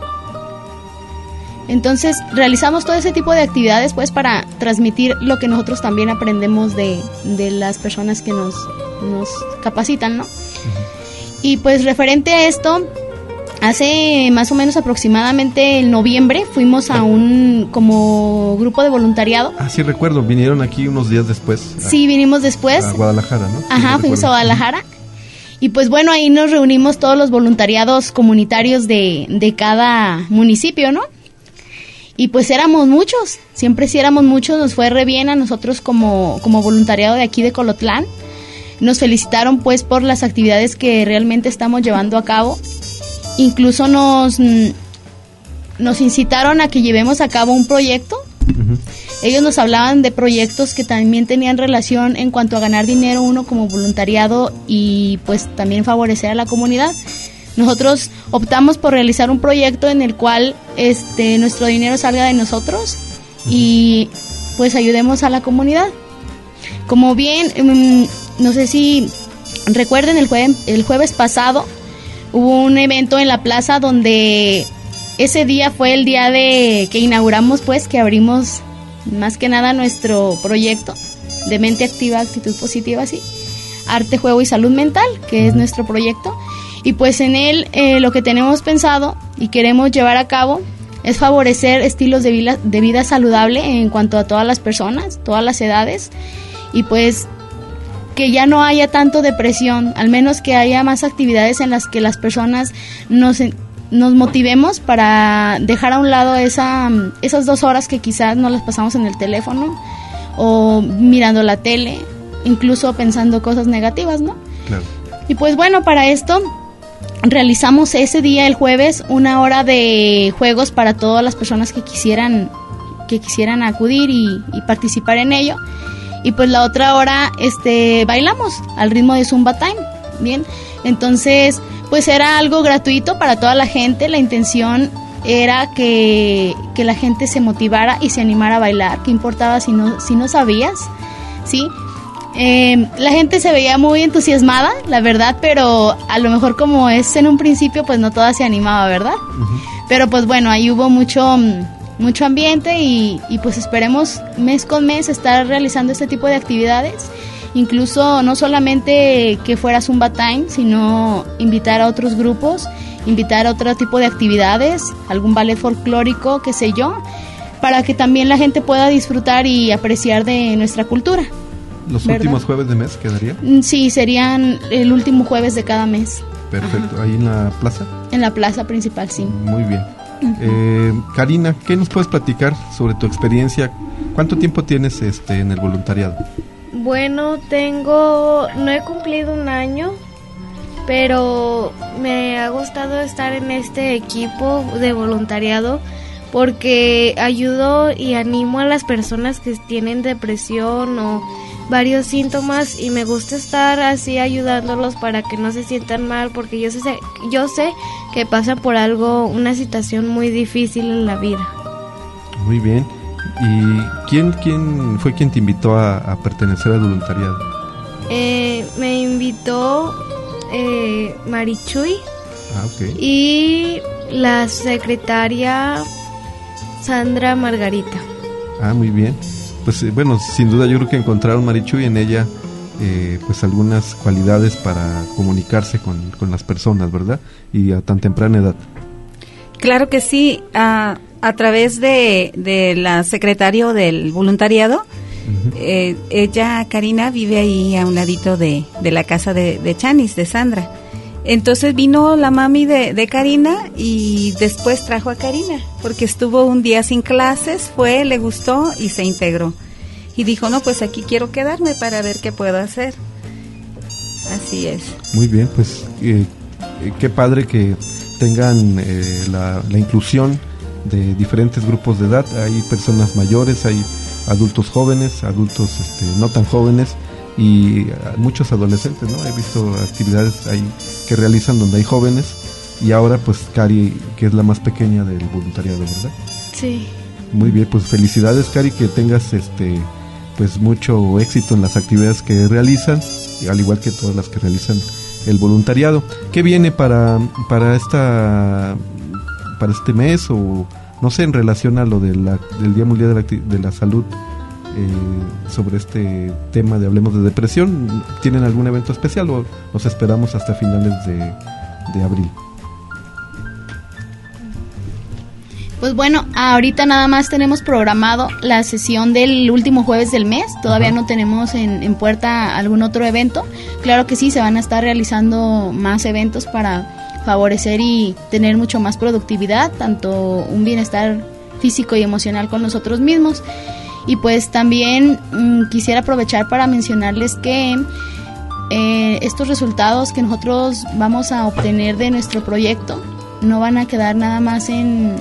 F: Entonces realizamos todo ese tipo de actividades pues para transmitir lo que nosotros también aprendemos de las personas que nos capacitan, ¿no? Y pues referente a esto, hace más o menos aproximadamente en noviembre fuimos a un como grupo de voluntariado. Ah,
C: sí recuerdo, vinieron aquí unos días después.
F: Sí, vinimos después.
C: A Guadalajara, ¿no?
F: Ajá, sí, fuimos a Guadalajara. Y pues bueno, ahí nos reunimos todos los voluntariados comunitarios de cada municipio, ¿no? Y pues éramos muchos, siempre sí éramos muchos, nos fue re bien a nosotros como voluntariado de aquí de Colotlán. Nos felicitaron pues por las actividades que realmente estamos llevando a cabo. Incluso nos incitaron a que llevemos a cabo un proyecto. Ellos nos hablaban de proyectos que también tenían relación en cuanto a ganar dinero uno como voluntariado y pues también favorecer a la comunidad. Nosotros optamos por realizar un proyecto en el cual nuestro dinero salga de nosotros y pues ayudemos a la comunidad. Como bien, no sé si recuerden, el jueves pasado hubo un evento en la plaza donde ese día fue el día de que inauguramos, pues, que abrimos más que nada nuestro proyecto de Mente Activa, Actitud Positiva, sí, Arte, Juego y Salud Mental, que es nuestro proyecto. Y pues en él lo que tenemos pensado y queremos llevar a cabo es favorecer estilos de vida saludable en cuanto a todas las personas, todas las edades, y pues que ya no haya tanto depresión, al menos que haya más actividades en las que las personas nos motivemos para dejar a un lado esas 2 horas que quizás nos las pasamos en el teléfono o mirando la tele, incluso pensando cosas negativas, ¿no?
C: Claro.
F: Y pues bueno, para esto realizamos ese día, el jueves, 1 hora de juegos para todas las personas que quisieran acudir y participar en ello. Y pues la otra hora bailamos al ritmo de Zumba Time, ¿bien? Entonces, pues era algo gratuito para toda la gente. La intención era que la gente se motivara y se animara a bailar. ¿Qué importaba si no sabías? ¿Sí? La gente se veía muy entusiasmada, la verdad, pero a lo mejor como es en un principio, pues no toda se animaba, ¿verdad? Pero pues bueno, ahí hubo mucho ambiente y pues esperemos mes con mes estar realizando este tipo de actividades. Incluso no solamente que fuera Zumba Time, sino invitar a otros grupos, invitar a otro tipo de actividades, algún ballet folclórico, qué sé yo, para que también la gente pueda disfrutar y apreciar de nuestra cultura.
C: ¿Los últimos jueves de mes quedaría?
F: Sí, serían el último jueves de cada mes.
C: Perfecto.
F: Ajá.
C: ¿Ahí en la plaza?
F: En la plaza principal, sí.
C: Muy bien. Karina, ¿qué nos puedes platicar sobre tu experiencia? ¿Cuánto tiempo tienes en el voluntariado?
G: Bueno, no he cumplido 1 año, pero me ha gustado estar en este equipo de voluntariado porque ayudo y animo a las personas que tienen depresión o varios síntomas y me gusta estar así ayudándolos para que no se sientan mal porque yo sé que pasan por una situación muy difícil en la vida.
C: Muy bien. ¿Y quién fue quien te invitó a pertenecer al voluntariado?
G: Me invitó Marichuy.
C: Okay.
G: Y la secretaria Sandra Margarita.
C: Muy bien. Pues bueno, sin duda yo creo que encontraron, Marichuy, en ella pues algunas cualidades para comunicarse con las personas, ¿verdad? Y a tan temprana edad.
E: Claro que sí, a través de la secretario del voluntariado, ella, Karina, vive ahí a un ladito de la casa de Chanis, de Sandra. Entonces vino la mami de Karina y después trajo a Karina, porque estuvo un día sin clases, fue, le gustó y se integró. Y dijo, no, pues aquí quiero quedarme para ver qué puedo hacer. Así es.
C: Muy bien, pues qué padre que tengan la inclusión de diferentes grupos de edad. Hay personas mayores, hay adultos jóvenes, adultos no tan jóvenes y muchos adolescentes, ¿no? He visto actividades ahí que realizan donde hay jóvenes y ahora pues Cari, que es la más pequeña del voluntariado, ¿verdad?
G: Sí.
C: Muy bien, pues felicidades, Cari, que tengas pues mucho éxito en las actividades que realizan, al igual que todas las que realizan el voluntariado. ¿Qué viene para este mes o no sé, en relación a lo del Día Mundial de la Salud, sobre este tema de Hablemos de Depresión? ¿Tienen algún evento especial o nos esperamos hasta finales de abril?
F: Pues bueno, ahorita nada más tenemos programado la sesión del último jueves del mes. Todavía no tenemos en puerta algún otro evento. Claro que sí, se van a estar realizando más eventos para favorecer y tener mucho más productividad, tanto un bienestar físico y emocional con nosotros mismos. Y pues también quisiera aprovechar para mencionarles que estos resultados que nosotros vamos a obtener de nuestro proyecto no van a quedar nada más en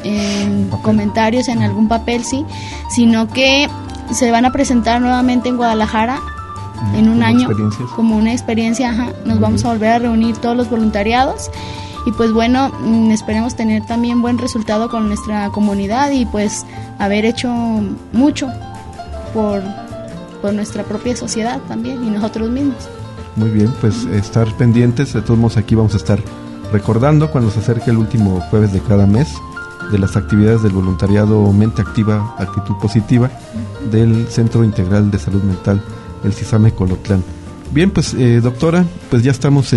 F: comentarios en algún papel, sí, sino que se van a presentar nuevamente en Guadalajara en un año como una experiencia. Nos vamos a volver a reunir todos los voluntariados y pues bueno, esperemos tener también buen resultado con nuestra comunidad y pues haber hecho mucho por nuestra propia sociedad también y nosotros mismos.
C: Muy bien, pues estar pendientes. De todos modos, aquí vamos a estar recordando cuando se acerque el último jueves de cada mes de las actividades del voluntariado Mente Activa, Actitud Positiva del Centro Integral de Salud Mental, el CISAME Colotlán. Bien, pues doctora, pues ya estamos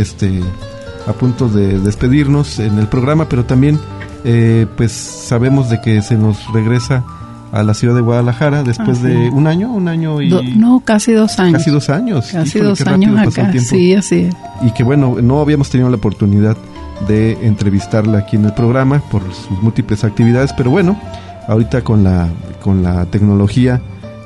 C: a punto de despedirnos en el programa, pero también pues sabemos de que se nos regresa a la ciudad de Guadalajara después de un año y...
D: casi 2 años.
C: Casi 2 años.
D: Casi 2 años acá, sí, así es.
C: Y que bueno, no habíamos tenido la oportunidad de entrevistarla aquí en el programa por sus múltiples actividades, pero bueno, ahorita con la tecnología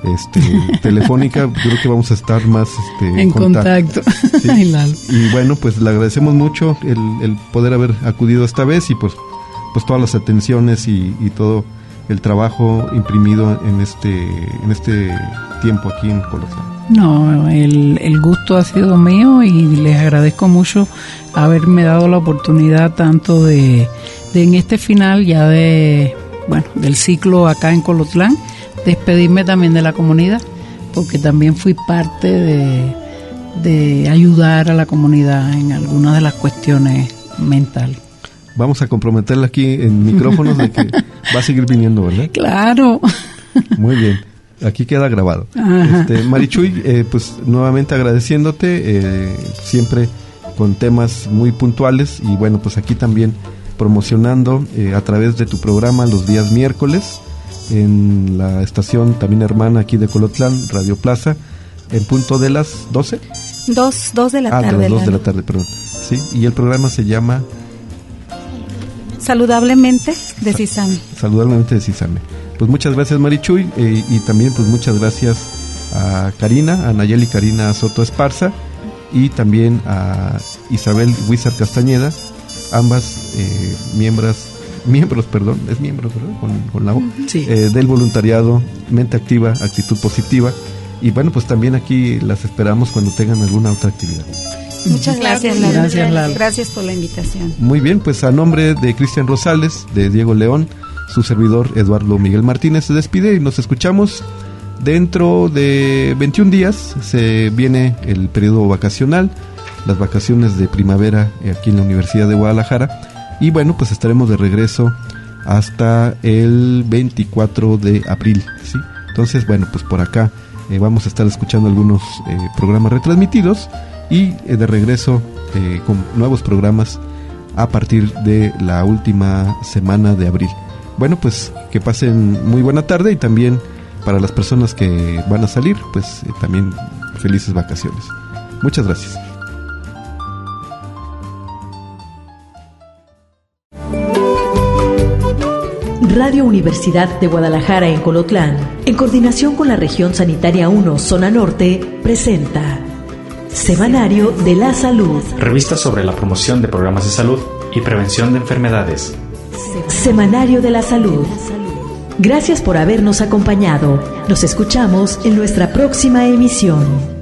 C: telefónica, yo creo que vamos a estar más en contacto. ¿Sí? Y bueno, pues le agradecemos mucho el poder haber acudido esta vez y pues todas las atenciones y todo el trabajo imprimido en este tiempo aquí en Colotlán.
D: No, el gusto ha sido mío y les agradezco mucho haberme dado la oportunidad tanto de en este final ya del ciclo acá en Colotlán, despedirme también de la comunidad, porque también fui parte de ayudar a la comunidad en algunas de las cuestiones mentales.
C: Vamos a comprometerla aquí en micrófonos de que va a seguir viniendo, ¿verdad?
D: Claro.
C: Muy bien. Aquí queda grabado. Marichuy, pues nuevamente agradeciéndote, siempre con temas muy puntuales y bueno, pues aquí también promocionando a través de tu programa los días miércoles en la estación también hermana aquí de Colotlán, Radio Plaza, en punto de las 12.
E: 2 de la tarde.
C: De las 2 de la tarde, perdón. Sí, y el programa se llama
E: Saludablemente de CISAME.
C: Saludablemente de CISAME. Pues muchas gracias, Marichuy, y también pues muchas gracias a Karina, a Nayeli Karina Soto Esparza y también a Isabel Huizar Castañeda, ambas miembros, ¿verdad? Con la O,
D: sí.
C: Del voluntariado Mente Activa, Actitud Positiva. Y bueno, pues también aquí las esperamos cuando tengan alguna otra actividad.
E: Muchas gracias, Lalo.
D: Gracias, Lalo.
E: Gracias por la invitación.
C: Muy bien, pues a nombre de Cristian Rosales, de Diego León, su servidor Eduardo Miguel Martínez se despide y nos escuchamos dentro de 21 días. Se viene el periodo vacacional, las vacaciones de primavera aquí en la Universidad de Guadalajara y bueno, pues estaremos de regreso hasta el 24 de abril, ¿sí? Entonces, bueno, pues por acá vamos a estar escuchando algunos programas retransmitidos y de regreso con nuevos programas a partir de la última semana de abril. Bueno, pues que pasen muy buena tarde, y también para las personas que van a salir, pues también felices vacaciones. Muchas gracias.
A: Radio Universidad de Guadalajara en Colotlán, en coordinación con la Región Sanitaria 1 Zona Norte, presenta Semanario de la Salud.
B: Revista sobre la promoción de programas de salud y prevención de enfermedades.
A: Semanario de la Salud. Gracias por habernos acompañado. Nos escuchamos en nuestra próxima emisión.